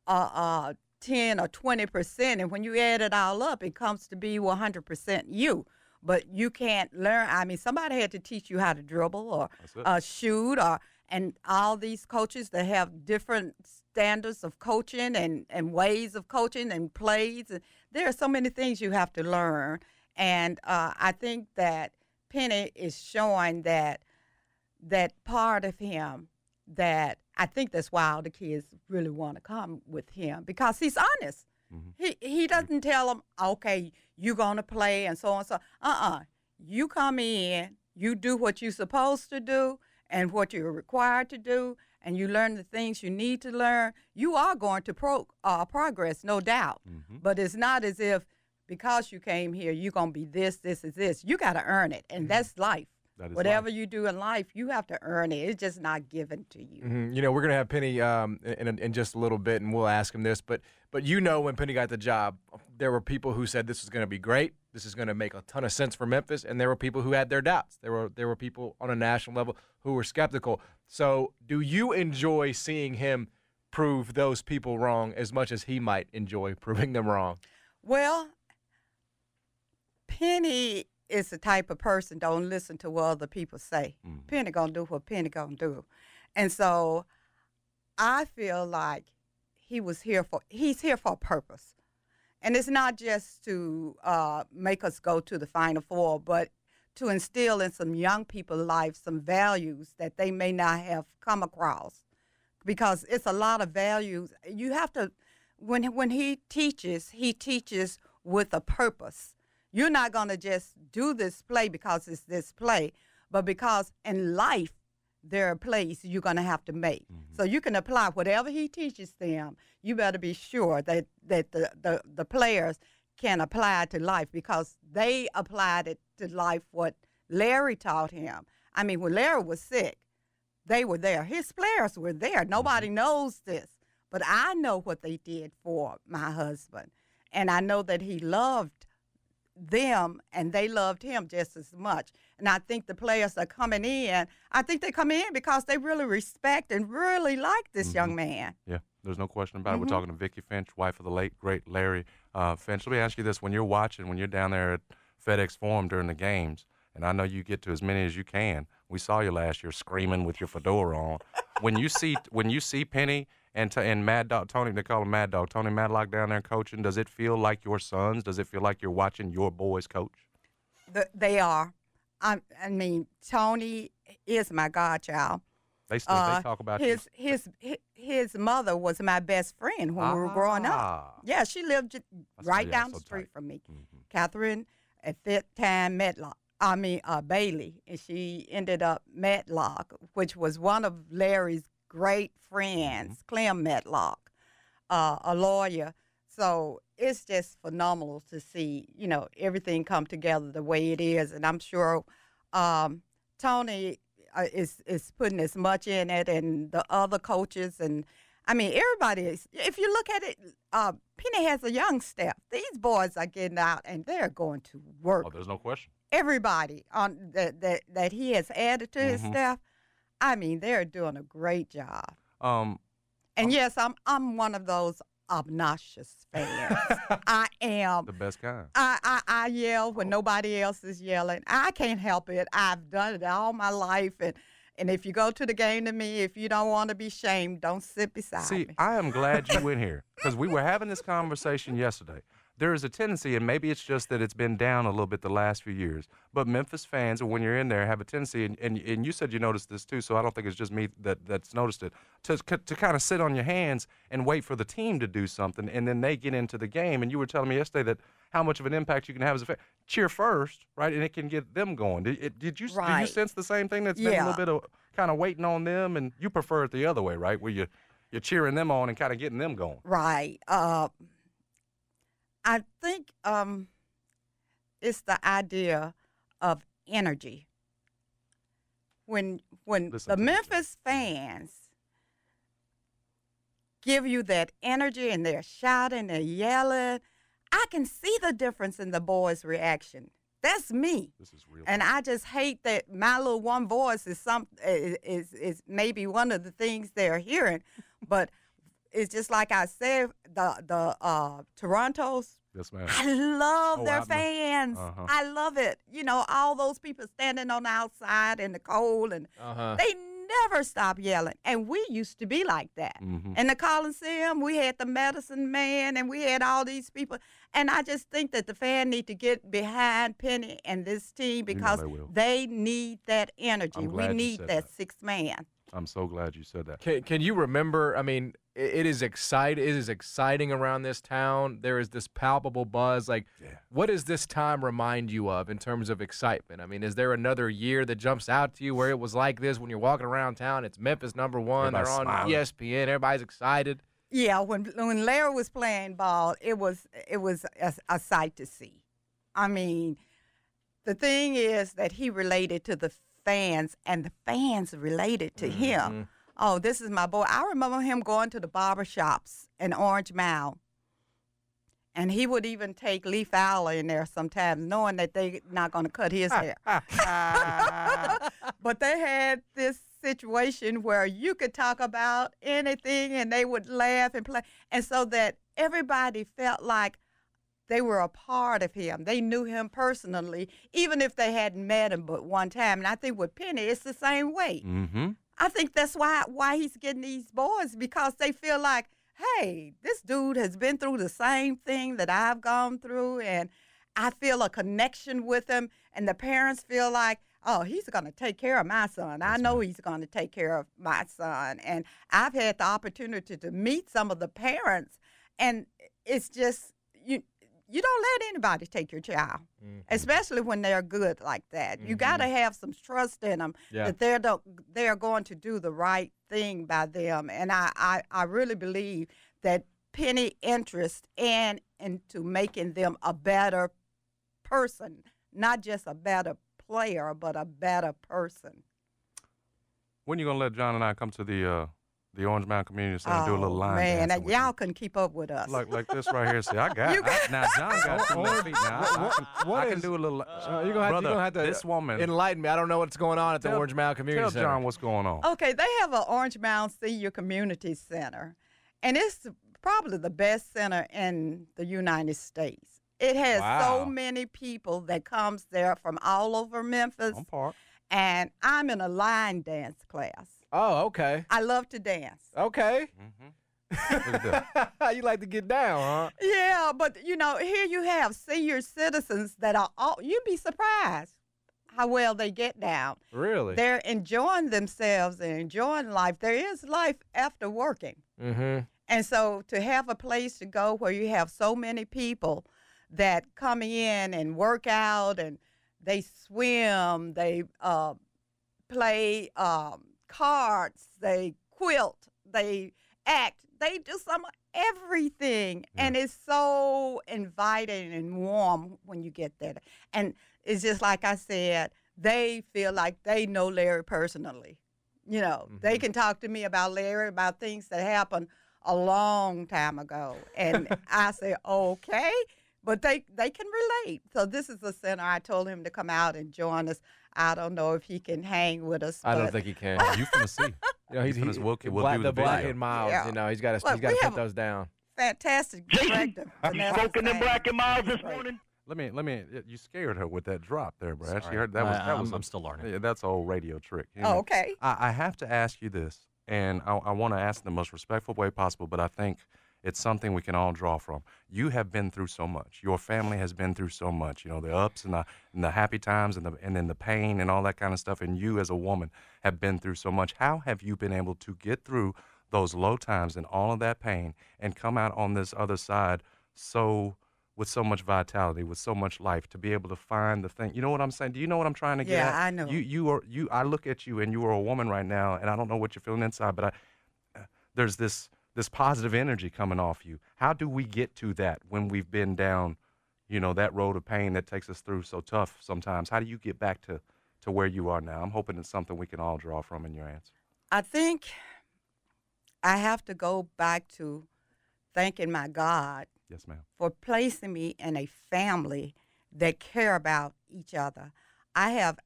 10 or 20%. And when you add it all up, it comes to be 100% you. But you can't learn. I mean, somebody had to teach you how to dribble or shoot and all these coaches that have different standards of coaching and ways of coaching and plays. And there are so many things you have to learn. And I think that Penny is showing that part of him that I think that's why all the kids really want to come with him, because he's honest. Mm-hmm. He doesn't tell them, okay, you're going to play and so on. So, you come in, you do what you're supposed to do and what you're required to do, and you learn the things you need to learn. You are going to progress, no doubt. Mm-hmm. But it's not as if because you came here, you're going to be this, this, and this. You got to earn it, and that's life. That is Whatever life. you do in life, you have to earn it. It's just not given to you. Mm-hmm. We're going to have Penny in just a little bit, and we'll ask him this. But when Penny got the job, there were people who said this is going to be great. This is going to make a ton of sense for Memphis. And there were people who had their doubts. There were people on a national level who were skeptical. So do you enjoy seeing him prove those people wrong as much as he might enjoy proving them wrong? Well, Penny is the type of person don't listen to what other people say. Mm-hmm. Penny gonna do what Penny gonna do. And so I feel like he's here for a purpose. And it's not just to make us go to the Final Four, but to instill in some young people's lives some values that they may not have come across. Because it's a lot of values. You have to, when he teaches with a purpose. You're not going to just do this play because it's this play, but because in life there are plays you're going to have to make. Mm-hmm. So you can apply whatever he teaches them. You better be sure that the players can apply it to life, because they applied it to life what Larry taught him. I mean, when Larry was sick, they were there. His players were there. Nobody knows this, but I know what they did for my husband, and I know that he loved them and they loved him just as much. And I think the players that are coming in, I think they come in because they really respect and really like this young man. Yeah, there's no question about it. We're talking to Vicki Finch, wife of the late, great Larry Finch. Let me ask you this. When you're down there at FedEx Forum during the games, and I know you get to as many as you can. We saw you last year screaming with your fedora on. When you see Penny and Mad Dog, Tony, they call him Mad Dog, Tony Madlock down there coaching, does it feel like your sons? Does it feel like you're watching your boys coach? They are. I mean, Tony is my godchild. They talk about his mother was my best friend when we were growing up. Yeah, she lived right down the street from me. Mm-hmm. Catherine, at that time, Bailey, and she ended up Medlock, which was one of Larry's great friends, Clem Medlock, a lawyer. So it's just phenomenal to see, everything come together the way it is. And I'm sure Tony is putting as much in it, and the other coaches. And, I mean, everybody is. If you look at it, Penny has a young staff. These boys are getting out, and they're going to work. Oh, there's no question. Everybody on that he has added to his staff, I mean, they're doing a great job. And yes, I'm one of those obnoxious fans. I am. The best kind. I yell when nobody else is yelling. I can't help it. I've done it all my life. And if you go to the game to me, if you don't want to be shamed, don't sit beside me. See, I am glad you went here, because we were having this conversation yesterday. there is a tendency, and maybe it's just that it's been down a little bit the last few years, but Memphis fans, when you're in there, have a tendency, and you said you noticed this too, so I don't think it's just me that's noticed it, to kind of sit on your hands and wait for the team to do something, and then they get into the game. And you were telling me yesterday that how much of an impact you can have as a fan. Cheer first, right, and it can get them going. Did you sense the same thing? That's been a little bit of kind of waiting on them, and you prefer it the other way, right, where you're cheering them on and kind of getting them going. Right. I think it's the idea of energy. When the Memphis fans give you that energy and they're shouting, they're yelling, I can see the difference in the boys' reaction. That's me. This is real. And I just hate that my little one voice is maybe one of the things they're hearing, but it's just like I said, the Toronto's. Yes, ma'am. I love their fans. I love it. You know, all those people standing on the outside in the cold, and they never stop yelling. And we used to be like that. In the Coliseum, we had the Medicine Man, and we had all these people. And I just think that the fan need to get behind Penny and this team because they need that energy. We need that sixth man. I'm so glad you said that. Can you remember? I mean, it is exciting. It is exciting around this town. There is this palpable buzz. Like, what does this time remind you of in terms of excitement? I mean, is there another year that jumps out to you where it was like this when you're walking around town? It's Memphis #1. Everybody's They're on smiling. ESPN. Everybody's excited. Yeah, when Larry was playing ball, it was a sight to see. I mean, the thing is that he related to the fans, and the fans related to him. Oh, this is my boy. I remember him going to the barber shops in Orange Mound, and he would even take Lee Fowler in there sometimes, knowing that they're not going to cut his hair. But they had this situation where you could talk about anything, and they would laugh and play, and so that everybody felt like they were a part of him. They knew him personally, even if they hadn't met him but one time. And I think with Penny, it's the same way. I think that's why he's getting these boys, because they feel like, hey, this dude has been through the same thing that I've gone through, and I feel a connection with him. And the parents feel like, oh, he's going to take care of my son. I know he's going to take care of my son. And I've had the opportunity to meet some of the parents, and it's just, you don't let anybody take your child, especially when they're good like that. You got to have some trust in them that they're going to do the right thing by them. And I really believe that Penny interest into making them a better person, not just a better player, but a better person. When are you going to let John and I come to the Orange Mound Community Center and do a little line man, dancing with y'all you? couldn't keep up with us. Like this right here. See, I got now John got 2 left feet now. I can do a little. You're gonna have to this woman enlighten me. I don't know what's going on at the Orange Mound Community Center. Tell John what's going on. Okay, they have an Orange Mound Senior Community Center, and it's probably the best center in the United States. It has so many people that comes there from all over Memphis. And I'm in a line dance class. Oh, okay. I love to dance. Okay. You like to get down, huh? Yeah, but, here you have senior citizens that are you'd be surprised how well they get down. Really? They're enjoying themselves and enjoying life. There is life after working. And so to have a place to go where you have so many people that come in and work out, and they swim, they play cards, they quilt, they act, they do some everything. And it's so inviting and warm when you get there. And it's just like I said, they feel like they know Larry personally. They can talk to me about Larry, about things that happened a long time ago. And I say, okay. But they can relate. So this is the center. I told him to come out and join us. I don't know if he can hang with us. I don't think he can. You finna see. He's we'll do the Black and Miles. Yeah. He's got to put those down. Fantastic director. Have you spoken to Black and Miles this morning? Let me. You scared her with that drop there, Brad. Sorry. She heard that was. I'm still learning. Yeah, that's an old radio trick. Oh, okay. I have to ask you this, and I want to ask in the most respectful way possible, but I think It's something we can all draw from. You have been through so much. Your family has been through so much. You know, the ups and the happy times and then the pain and all that kind of stuff. And you as a woman have been through so much. How have you been able to get through those low times and all of that pain and come out on this other side with so much vitality, with so much life, to be able to find the thing? You know what I'm saying? Do you know what I'm trying to get at? Yeah, I know. I look at you, and you are a woman right now, and I don't know what you're feeling inside, but there's this positive energy coming off you. How do we get to that when we've been down, you know, that road of pain that takes us through so tough sometimes? How do you get back to where you are now? I'm hoping it's something we can all draw from in your answer. I think I have to go back to thanking my God. Yes, ma'am. For placing me in a family that care about each other. I have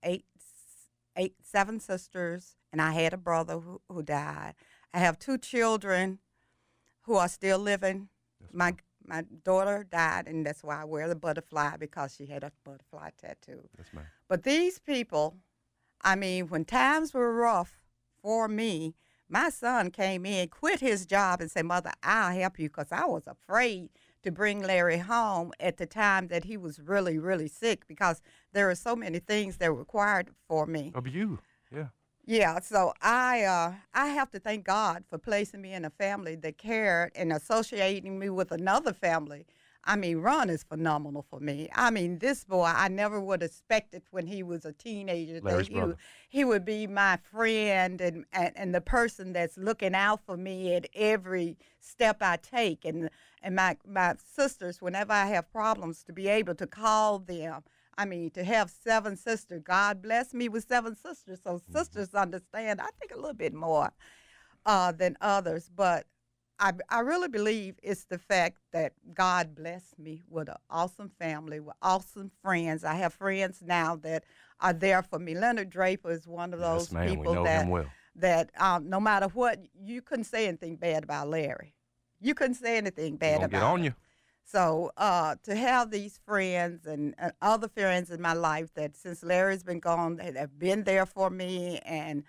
seven sisters, and I had a brother who died. I have 2 children who are still living. Yes, my daughter died, and that's why I wear the butterfly, because she had a butterfly tattoo. Yes, ma'am. But these people, I mean, when times were rough for me, my son came in, quit his job, and said, "Mother, I'll help you," because I was afraid to bring Larry home at the time that he was really, really sick, because there are so many things that were required for me. Of you, yeah. Yeah, so I have to thank God for placing me in a family that cared and associating me with another family. I mean, Ron is phenomenal for me. I mean, this boy, I never would have expected when he was a teenager that he would be my friend and the person that's looking out for me at every step I take. And my sisters, whenever I have problems, to be able to call them. I mean, to have 7 sisters, God bless me with 7 sisters, so sisters understand, I think, a little bit more than others. But I really believe it's the fact that God blessed me with an awesome family, with awesome friends. I have friends now that are there for me. Leonard Draper is one of those people we know him well. that no matter what, you couldn't say anything bad about Larry. You couldn't say anything bad about him. Get on you. So to have these friends and other friends in my life that since Larry's been gone, that have been there for me, and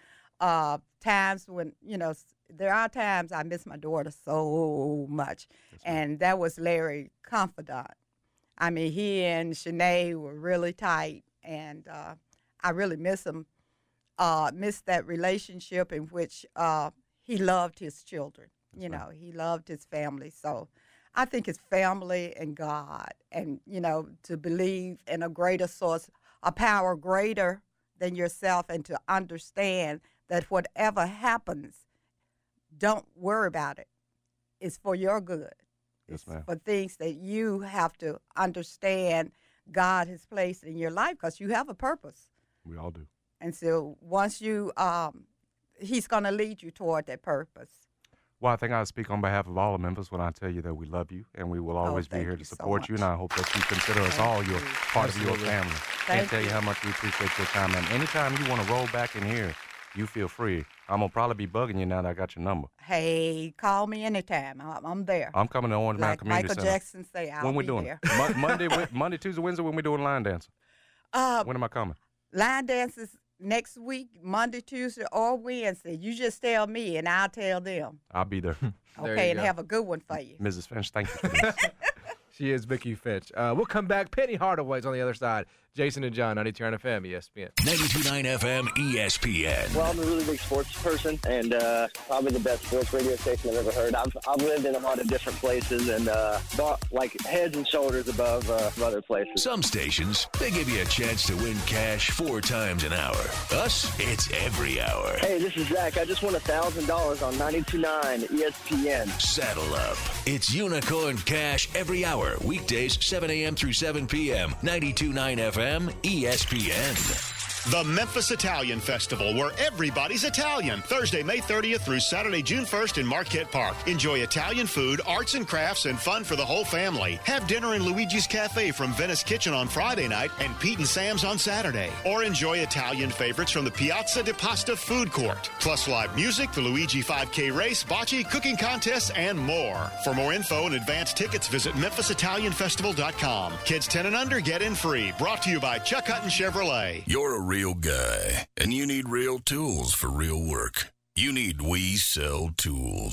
times when, you know, there are times I miss my daughter so much, and that was Larry's confidant. I mean, he and Shanae were really tight, and I really miss him, miss that relationship in which he loved his children. You know, he loved his family. So I think it's family and God, and, you know, to believe in a greater source, a power greater than yourself, and to understand that whatever happens, don't worry about it. It's for your good. Yes, ma'am. For things that you have to understand God has placed in your life, because you have a purpose. We all do. And so once you, he's going to lead you toward that purpose. Well, I think I speak on behalf of all of Memphis when I tell you that we love you, and we will always be here to support you, and I hope that you consider us all your part of your family. Can't tell you how much we appreciate your time. And anytime you want to roll back in here, you feel free. I'm going to probably be bugging you now that I got your number. Hey, call me anytime. I'm there. I'm coming to Orange Mountain Community Michael Center. Jackson say, I'll when we be doing there. Monday, Tuesday, Wednesday, when we doing line dancing? When am I coming? Line dances next week, Monday, Tuesday, or Wednesday. You just tell me, and I'll tell them. I'll be there. Okay, and have a good one for you. Mrs. Finch, thank you for this. She is Vicki Finch. We'll come back. Penny Hardaway's on the other side. Jason and John, 92.9 FM, ESPN. 92.9 FM, ESPN. Well, I'm a really big sports person, and probably the best sports radio station I've ever heard. I've lived in a lot of different places, and like heads and shoulders above other places. Some stations, they give you a chance to win cash 4 times an hour. Us, it's every hour. Hey, this is Zach. I just won $1,000 on 92.9 ESPN. Saddle up. It's Unicorn Cash every hour. Weekdays, 7 a.m. through 7 p.m. 92.9 FM, ESPN. The Memphis Italian Festival, where everybody's Italian. Thursday, May 30th through Saturday, June 1st in Marquette Park. Enjoy Italian food, arts and crafts, and fun for the whole family. Have dinner in Luigi's Cafe from Venice Kitchen on Friday night and Pete and Sam's on Saturday. Or enjoy Italian favorites from the Piazza di Pasta Food Court. Plus live music, the Luigi 5K race, bocce, cooking contests, and more. For more info and advance tickets, visit MemphisItalianFestival.com. Kids 10 and under get in free. Brought to you by Chuck Hutton Chevrolet. You're a real guy, and you need real tools for real work. You need We Sell Tools.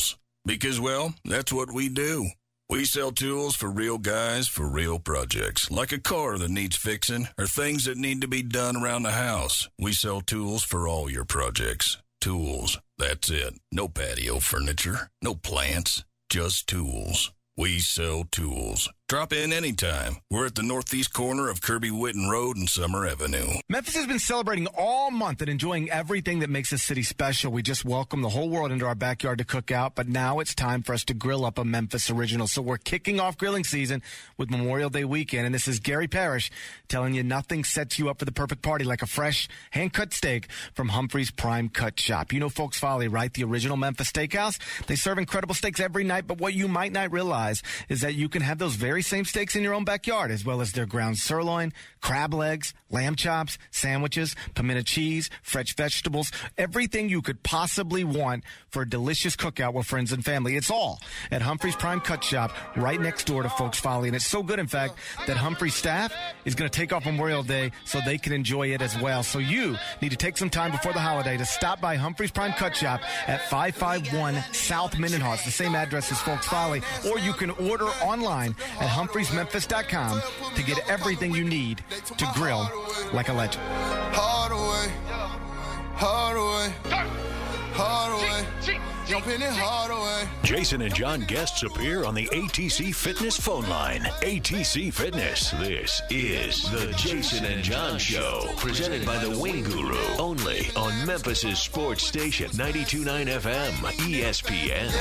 Because, well, that's what we do. We sell tools for real guys for real projects, like a car that needs fixing or things that need to be done around the house. We sell tools for all your projects. Tools, that's it. No patio furniture, no plants, just tools. We sell tools. Drop in anytime. We're at the northeast corner of Kirby Whitten Road and Summer Avenue. Memphis has been celebrating all month and enjoying everything that makes this city special. We just welcomed the whole world into our backyard to cook out, but now it's time for us to grill up a Memphis original. So we're kicking off grilling season with Memorial Day weekend, and this is Gary Parrish telling you nothing sets you up for the perfect party like a fresh, hand-cut steak from Humphrey's Prime Cut Shop. You know Folks Folly, right? The original Memphis Steakhouse. They serve incredible steaks every night, but what you might not realize is that you can have those very same steaks in your own backyard, as well as their ground sirloin, crab legs, lamb chops, sandwiches, pimento cheese, fresh vegetables, everything you could possibly want for a delicious cookout with friends and family. It's all at Humphrey's Prime Cut Shop right next door to Folks Folly. And it's so good, in fact, that Humphrey's staff is going to take off Memorial Day so they can enjoy it as well. So you need to take some time before the holiday to stop by Humphrey's Prime Cut Shop at 551 South Mendenhall. It's the same address as Folks Folly. Or you can order online at Humphrey'sMemphis.com to get everything you need to grill like a legend. Hard away, hard away, hard away. Jumping it hard away. Jason and John guests appear on the ATC Fitness phone line. ATC Fitness. This is the Jason and John Show, presented by the Wing Guru, only on Memphis's sports station, 92.9 FM, ESPN.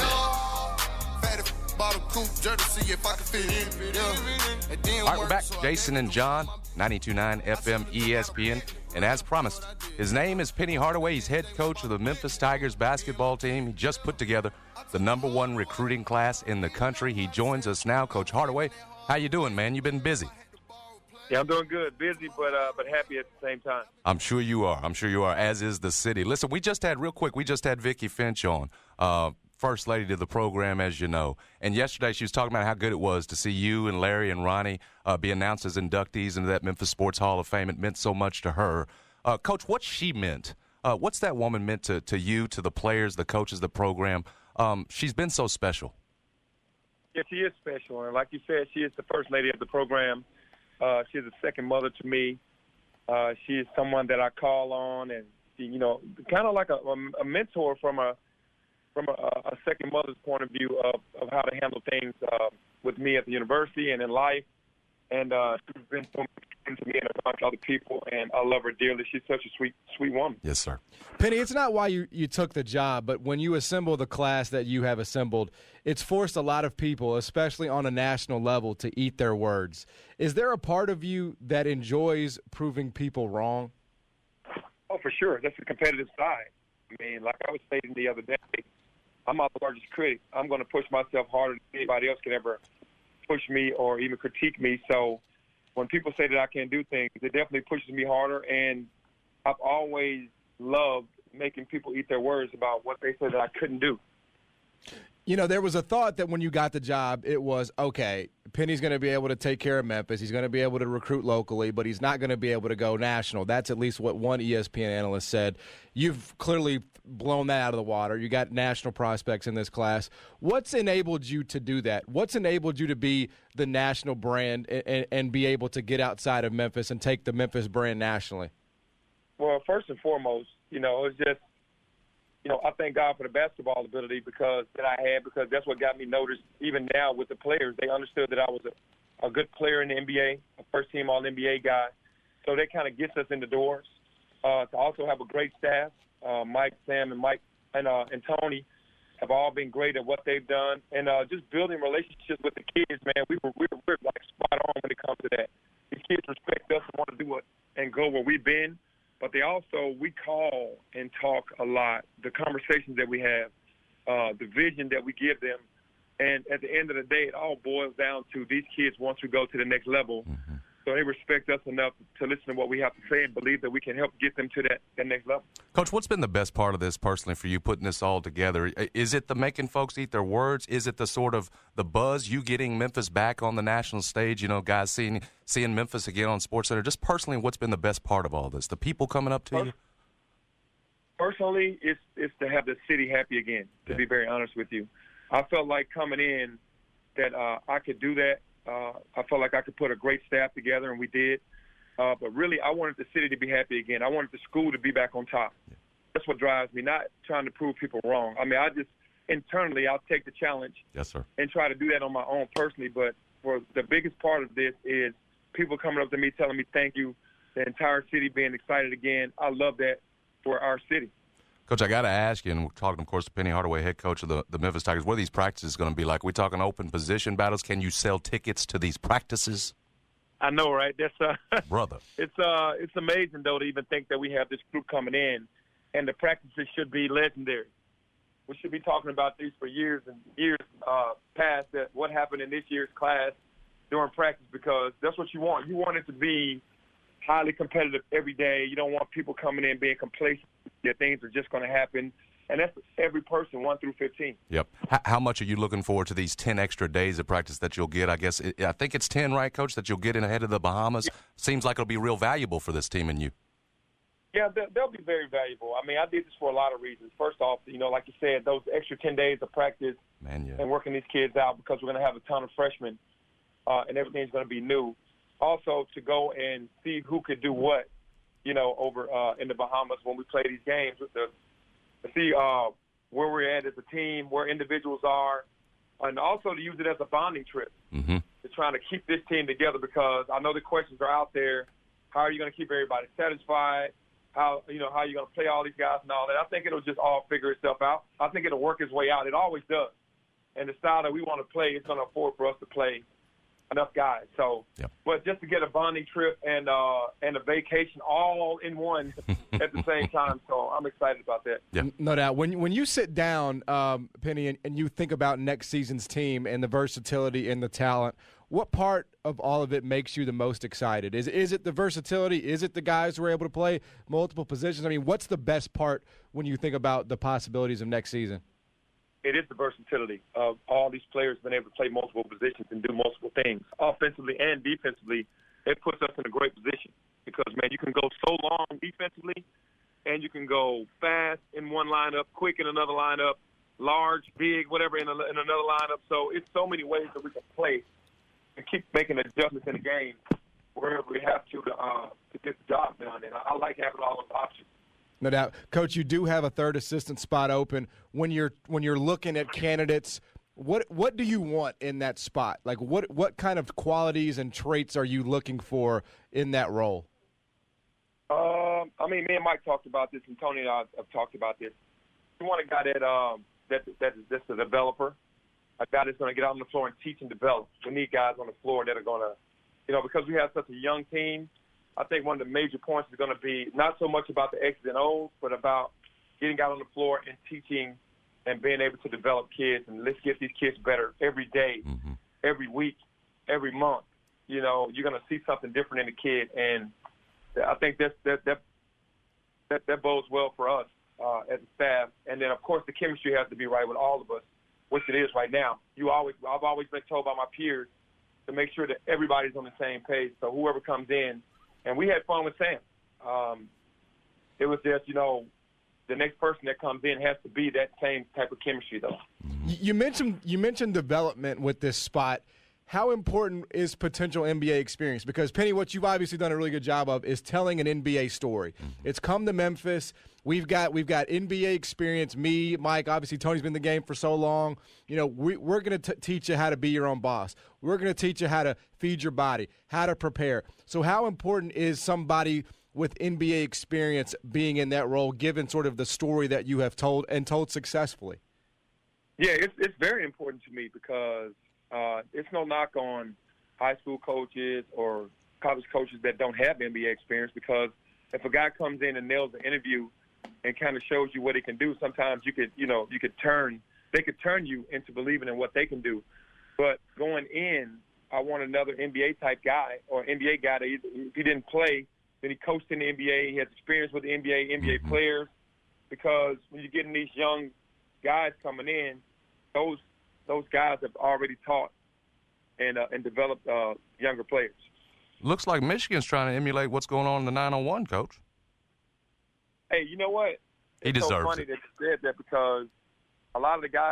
All right, we're back. Jason and John, 92.9 FM, ESPN. And as promised, his name is Penny Hardaway. He's head coach of the Memphis Tigers basketball team. He just put together the #1 recruiting class in the country. He joins us now. Coach Hardaway, how you doing, man? You've been busy. Yeah, I'm doing good. Busy, but happy at the same time. I'm sure you are. I'm sure you are, as is the city. Listen, we just had Vicki Finch on, First Lady to the program, as you know. And yesterday she was talking about how good it was to see you and Larry and Ronnie be announced as inductees into that Memphis Sports Hall of Fame. It meant so much to her. Coach, what she meant, what's that woman meant to you, to the players, the coaches, the program? She's been so special. Yeah, she is special. And like you said, she is the First Lady of the program. She is a second mother to me. She is someone that I call on and, you know, kind of like a mentor from a second mother's point of view of how to handle things with me at the university and in life. And she's been so much to me and a bunch of other people, and I love her dearly. She's such a sweet woman. Yes, sir. Penny, it's not why you took the job, but when you assemble the class that you have assembled, it's forced a lot of people, especially on a national level, to eat their words. Is there a part of you that enjoys proving people wrong? Oh, for sure. That's the competitive side. I mean, like I was stating the other day, I'm my largest critic. I'm going to push myself harder than anybody else can ever push me or even critique me. So when people say that I can't do things, it definitely pushes me harder. And I've always loved making people eat their words about what they said that I couldn't do. You know, there was a thought that when you got the job, it was, okay, Penny's going to be able to take care of Memphis. He's going to be able to recruit locally, but he's not going to be able to go national. That's at least what one ESPN analyst said. You've clearly blown that out of the water. You got national prospects in this class. What's enabled you to do that? What's enabled you to be the national brand and be able to get outside of Memphis and take the Memphis brand nationally? Well, first and foremost, you know, it's just, you know, I thank God for the basketball ability that I had, because that's what got me noticed. Even now with the players, they understood that I was a good player in the NBA, a first-team All-NBA guy. So that kind of gets us in the doors. To also have a great staff, Mike, Sam, and Mike and Tony have all been great at what they've done. And just building relationships with the kids, man, we're like spot on when it comes to that. These kids respect us and want to do it and go where we've been. But we call and talk a lot, the conversations that we have, the vision that we give them. And at the end of the day, it all boils down to these kids want to go to the next level. Mm-hmm. So they respect us enough to listen to what we have to say and believe that we can help get them to that next level. Coach, what's been the best part of this personally for you, putting this all together? Is it the making folks eat their words? Is it the sort of the buzz, you getting Memphis back on the national stage, you know, guys seeing Memphis again on SportsCenter? Just personally, what's been the best part of all this? The people coming up to you? Personally, it's to have the city happy again, to be very honest with you. I felt like coming in that I could do that. I felt like I could put a great staff together, and we did. But really, I wanted the city to be happy again. I wanted the school to be back on top. That's what drives me, not trying to prove people wrong. I mean, I just internally, I'll take the challenge and try to do that on my own personally. But for the biggest part of this is people coming up to me telling me thank you, the entire city being excited again. I love that for our city. Coach, I got to ask you, and we're talking, of course, to Penny Hardaway, head coach of the Memphis Tigers, what are these practices going to be like? We're talking open position battles. Can you sell tickets to these practices? I know, right? That's brother. It's amazing, though, to even think that we have this group coming in, and the practices should be legendary. We should be talking about these for years and years past, that what happened in this year's class during practice, because that's what you want. You want it to be highly competitive every day. You don't want people coming in being complacent that things are just going to happen. And that's every person, 1 through 15. Yep. How much are you looking forward to these 10 extra days of practice that you'll get? I think it's 10, right, Coach, that you'll get in ahead of the Bahamas? Yeah. Seems like it'll be real valuable for this team and you. Yeah, they'll be very valuable. I mean, I did this for a lot of reasons. First off, like you said, those extra 10 days of practice and working these kids out, because we're going to have a ton of freshmen and everything's going to be new. Also, to go and see who could do what, over in the Bahamas when we play these games, to see where we're at as a team, where individuals are, and also to use it as a bonding trip to trying to keep this team together, because I know the questions are out there. How are you going to keep everybody satisfied? How are you going to play all these guys and all that? I think it'll just all figure itself out. I think it'll work its way out. It always does. And the style that we want to play is going to afford for us to play enough guys. So, but just to get a bonding trip and a vacation all in one at the same time. So I'm excited about that. Yeah. No doubt. When you sit down, Penny, and you think about next season's team and the versatility and the talent, what part of all of it makes you the most excited? Is it the versatility? Is it the guys who are able to play multiple positions? I mean, what's the best part when you think about the possibilities of next season? It is the versatility of all these players being able to play multiple positions and do multiple things. Offensively and defensively, it puts us in a great position because, man, you can go so long defensively and you can go fast in one lineup, quick in another lineup, large, big, whatever in another lineup. So it's so many ways that we can play and keep making adjustments in the game wherever we have to get the job done. And I like having all those options. No doubt. Coach, you do have a third assistant spot open. When you're looking at candidates, what do you want in that spot? Like what kind of qualities and traits are you looking for in that role? I mean, me and Mike talked about this, and Tony and I have talked about this. We want a guy that's a developer, a guy that's going to get out on the floor and teach and develop. We need guys on the floor that are going to, because we have such a young team, I think one of the major points is going to be not so much about the X's and O's, but about getting out on the floor and teaching and being able to develop kids. And let's get these kids better every day, every week, every month. You're going to see something different in the kid. And I think that bodes well for us as a staff. And then, of course, the chemistry has to be right with all of us, which it is right now. I've always been told by my peers to make sure that everybody's on the same page. So whoever comes in, and we had fun with Sam. It was just, the next person that comes in has to be that same type of chemistry, though. You mentioned development with this spot. How important is potential NBA experience? Because, Penny, what you've obviously done a really good job of is telling an NBA story. It's come to Memphis. We've got NBA experience. Me, Mike, obviously Tony's been in the game for so long. We're going to teach you how to be your own boss. We're going to teach you how to feed your body, how to prepare. So how important is somebody with NBA experience being in that role, given sort of the story that you have told and told successfully? Yeah, it's very important to me because it's no knock on high school coaches or college coaches that don't have NBA experience, because if a guy comes in and nails the interview and kind of shows you what he can do, sometimes they could turn you into believing in what they can do. But going in, I want another NBA type guy or NBA guy that if he didn't play, then he coached in the NBA, he has experience with the NBA players, because when you're getting these young guys coming in, those guys have already taught and developed younger players. Looks like Michigan's trying to emulate what's going on in the 901, Coach. Hey, you know what? He deserves so funny it. that you said that, because a lot of the guys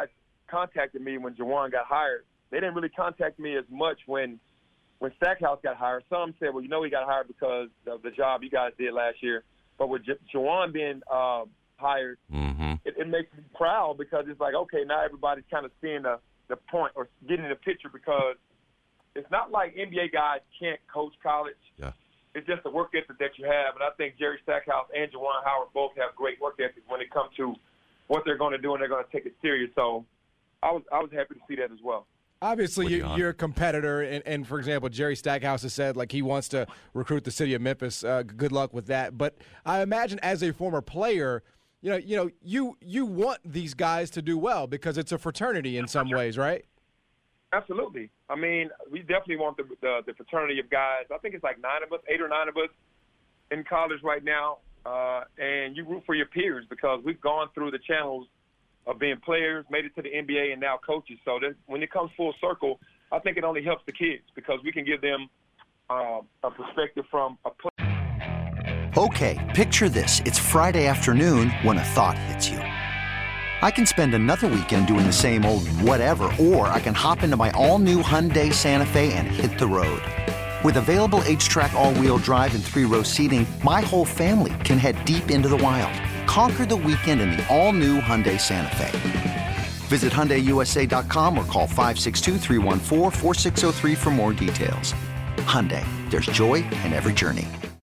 contacted me when Juwan got hired. They didn't really contact me as much when Stackhouse got hired. Some said, well, he got hired because of the job you guys did last year. But with Juwan being hired, it makes me proud because it's like, okay, now everybody's kind of seeing the point or getting the picture because it's not like NBA guys can't coach college. Yeah. It's just the work ethic that you have. And I think Jerry Stackhouse and Juwan Howard both have great work ethic when it comes to what they're going to do, and they're going to take it serious. So I was happy to see that as well. Obviously, you're a competitor, and for example, Jerry Stackhouse has said like he wants to recruit the city of Memphis. Good luck with that. But I imagine as a former player, you want these guys to do well because it's a fraternity in some ways, right? Absolutely. I mean, we definitely want the fraternity of guys. I think it's like 8 or 9 of us in college right now, and you root for your peers because we've gone through the channels of being players, made it to the NBA, and now coaches. So when it comes full circle, I think it only helps the kids because we can give them a perspective from a player. Okay, picture this. It's Friday afternoon when a thought hits you. I can spend another weekend doing the same old whatever, or I can hop into my all-new Hyundai Santa Fe and hit the road. With available H-Track all-wheel drive and 3-row seating, my whole family can head deep into the wild. Conquer the weekend in the all-new Hyundai Santa Fe. Visit HyundaiUSA.com or call 562-314-4603 for more details. Hyundai, there's joy in every journey.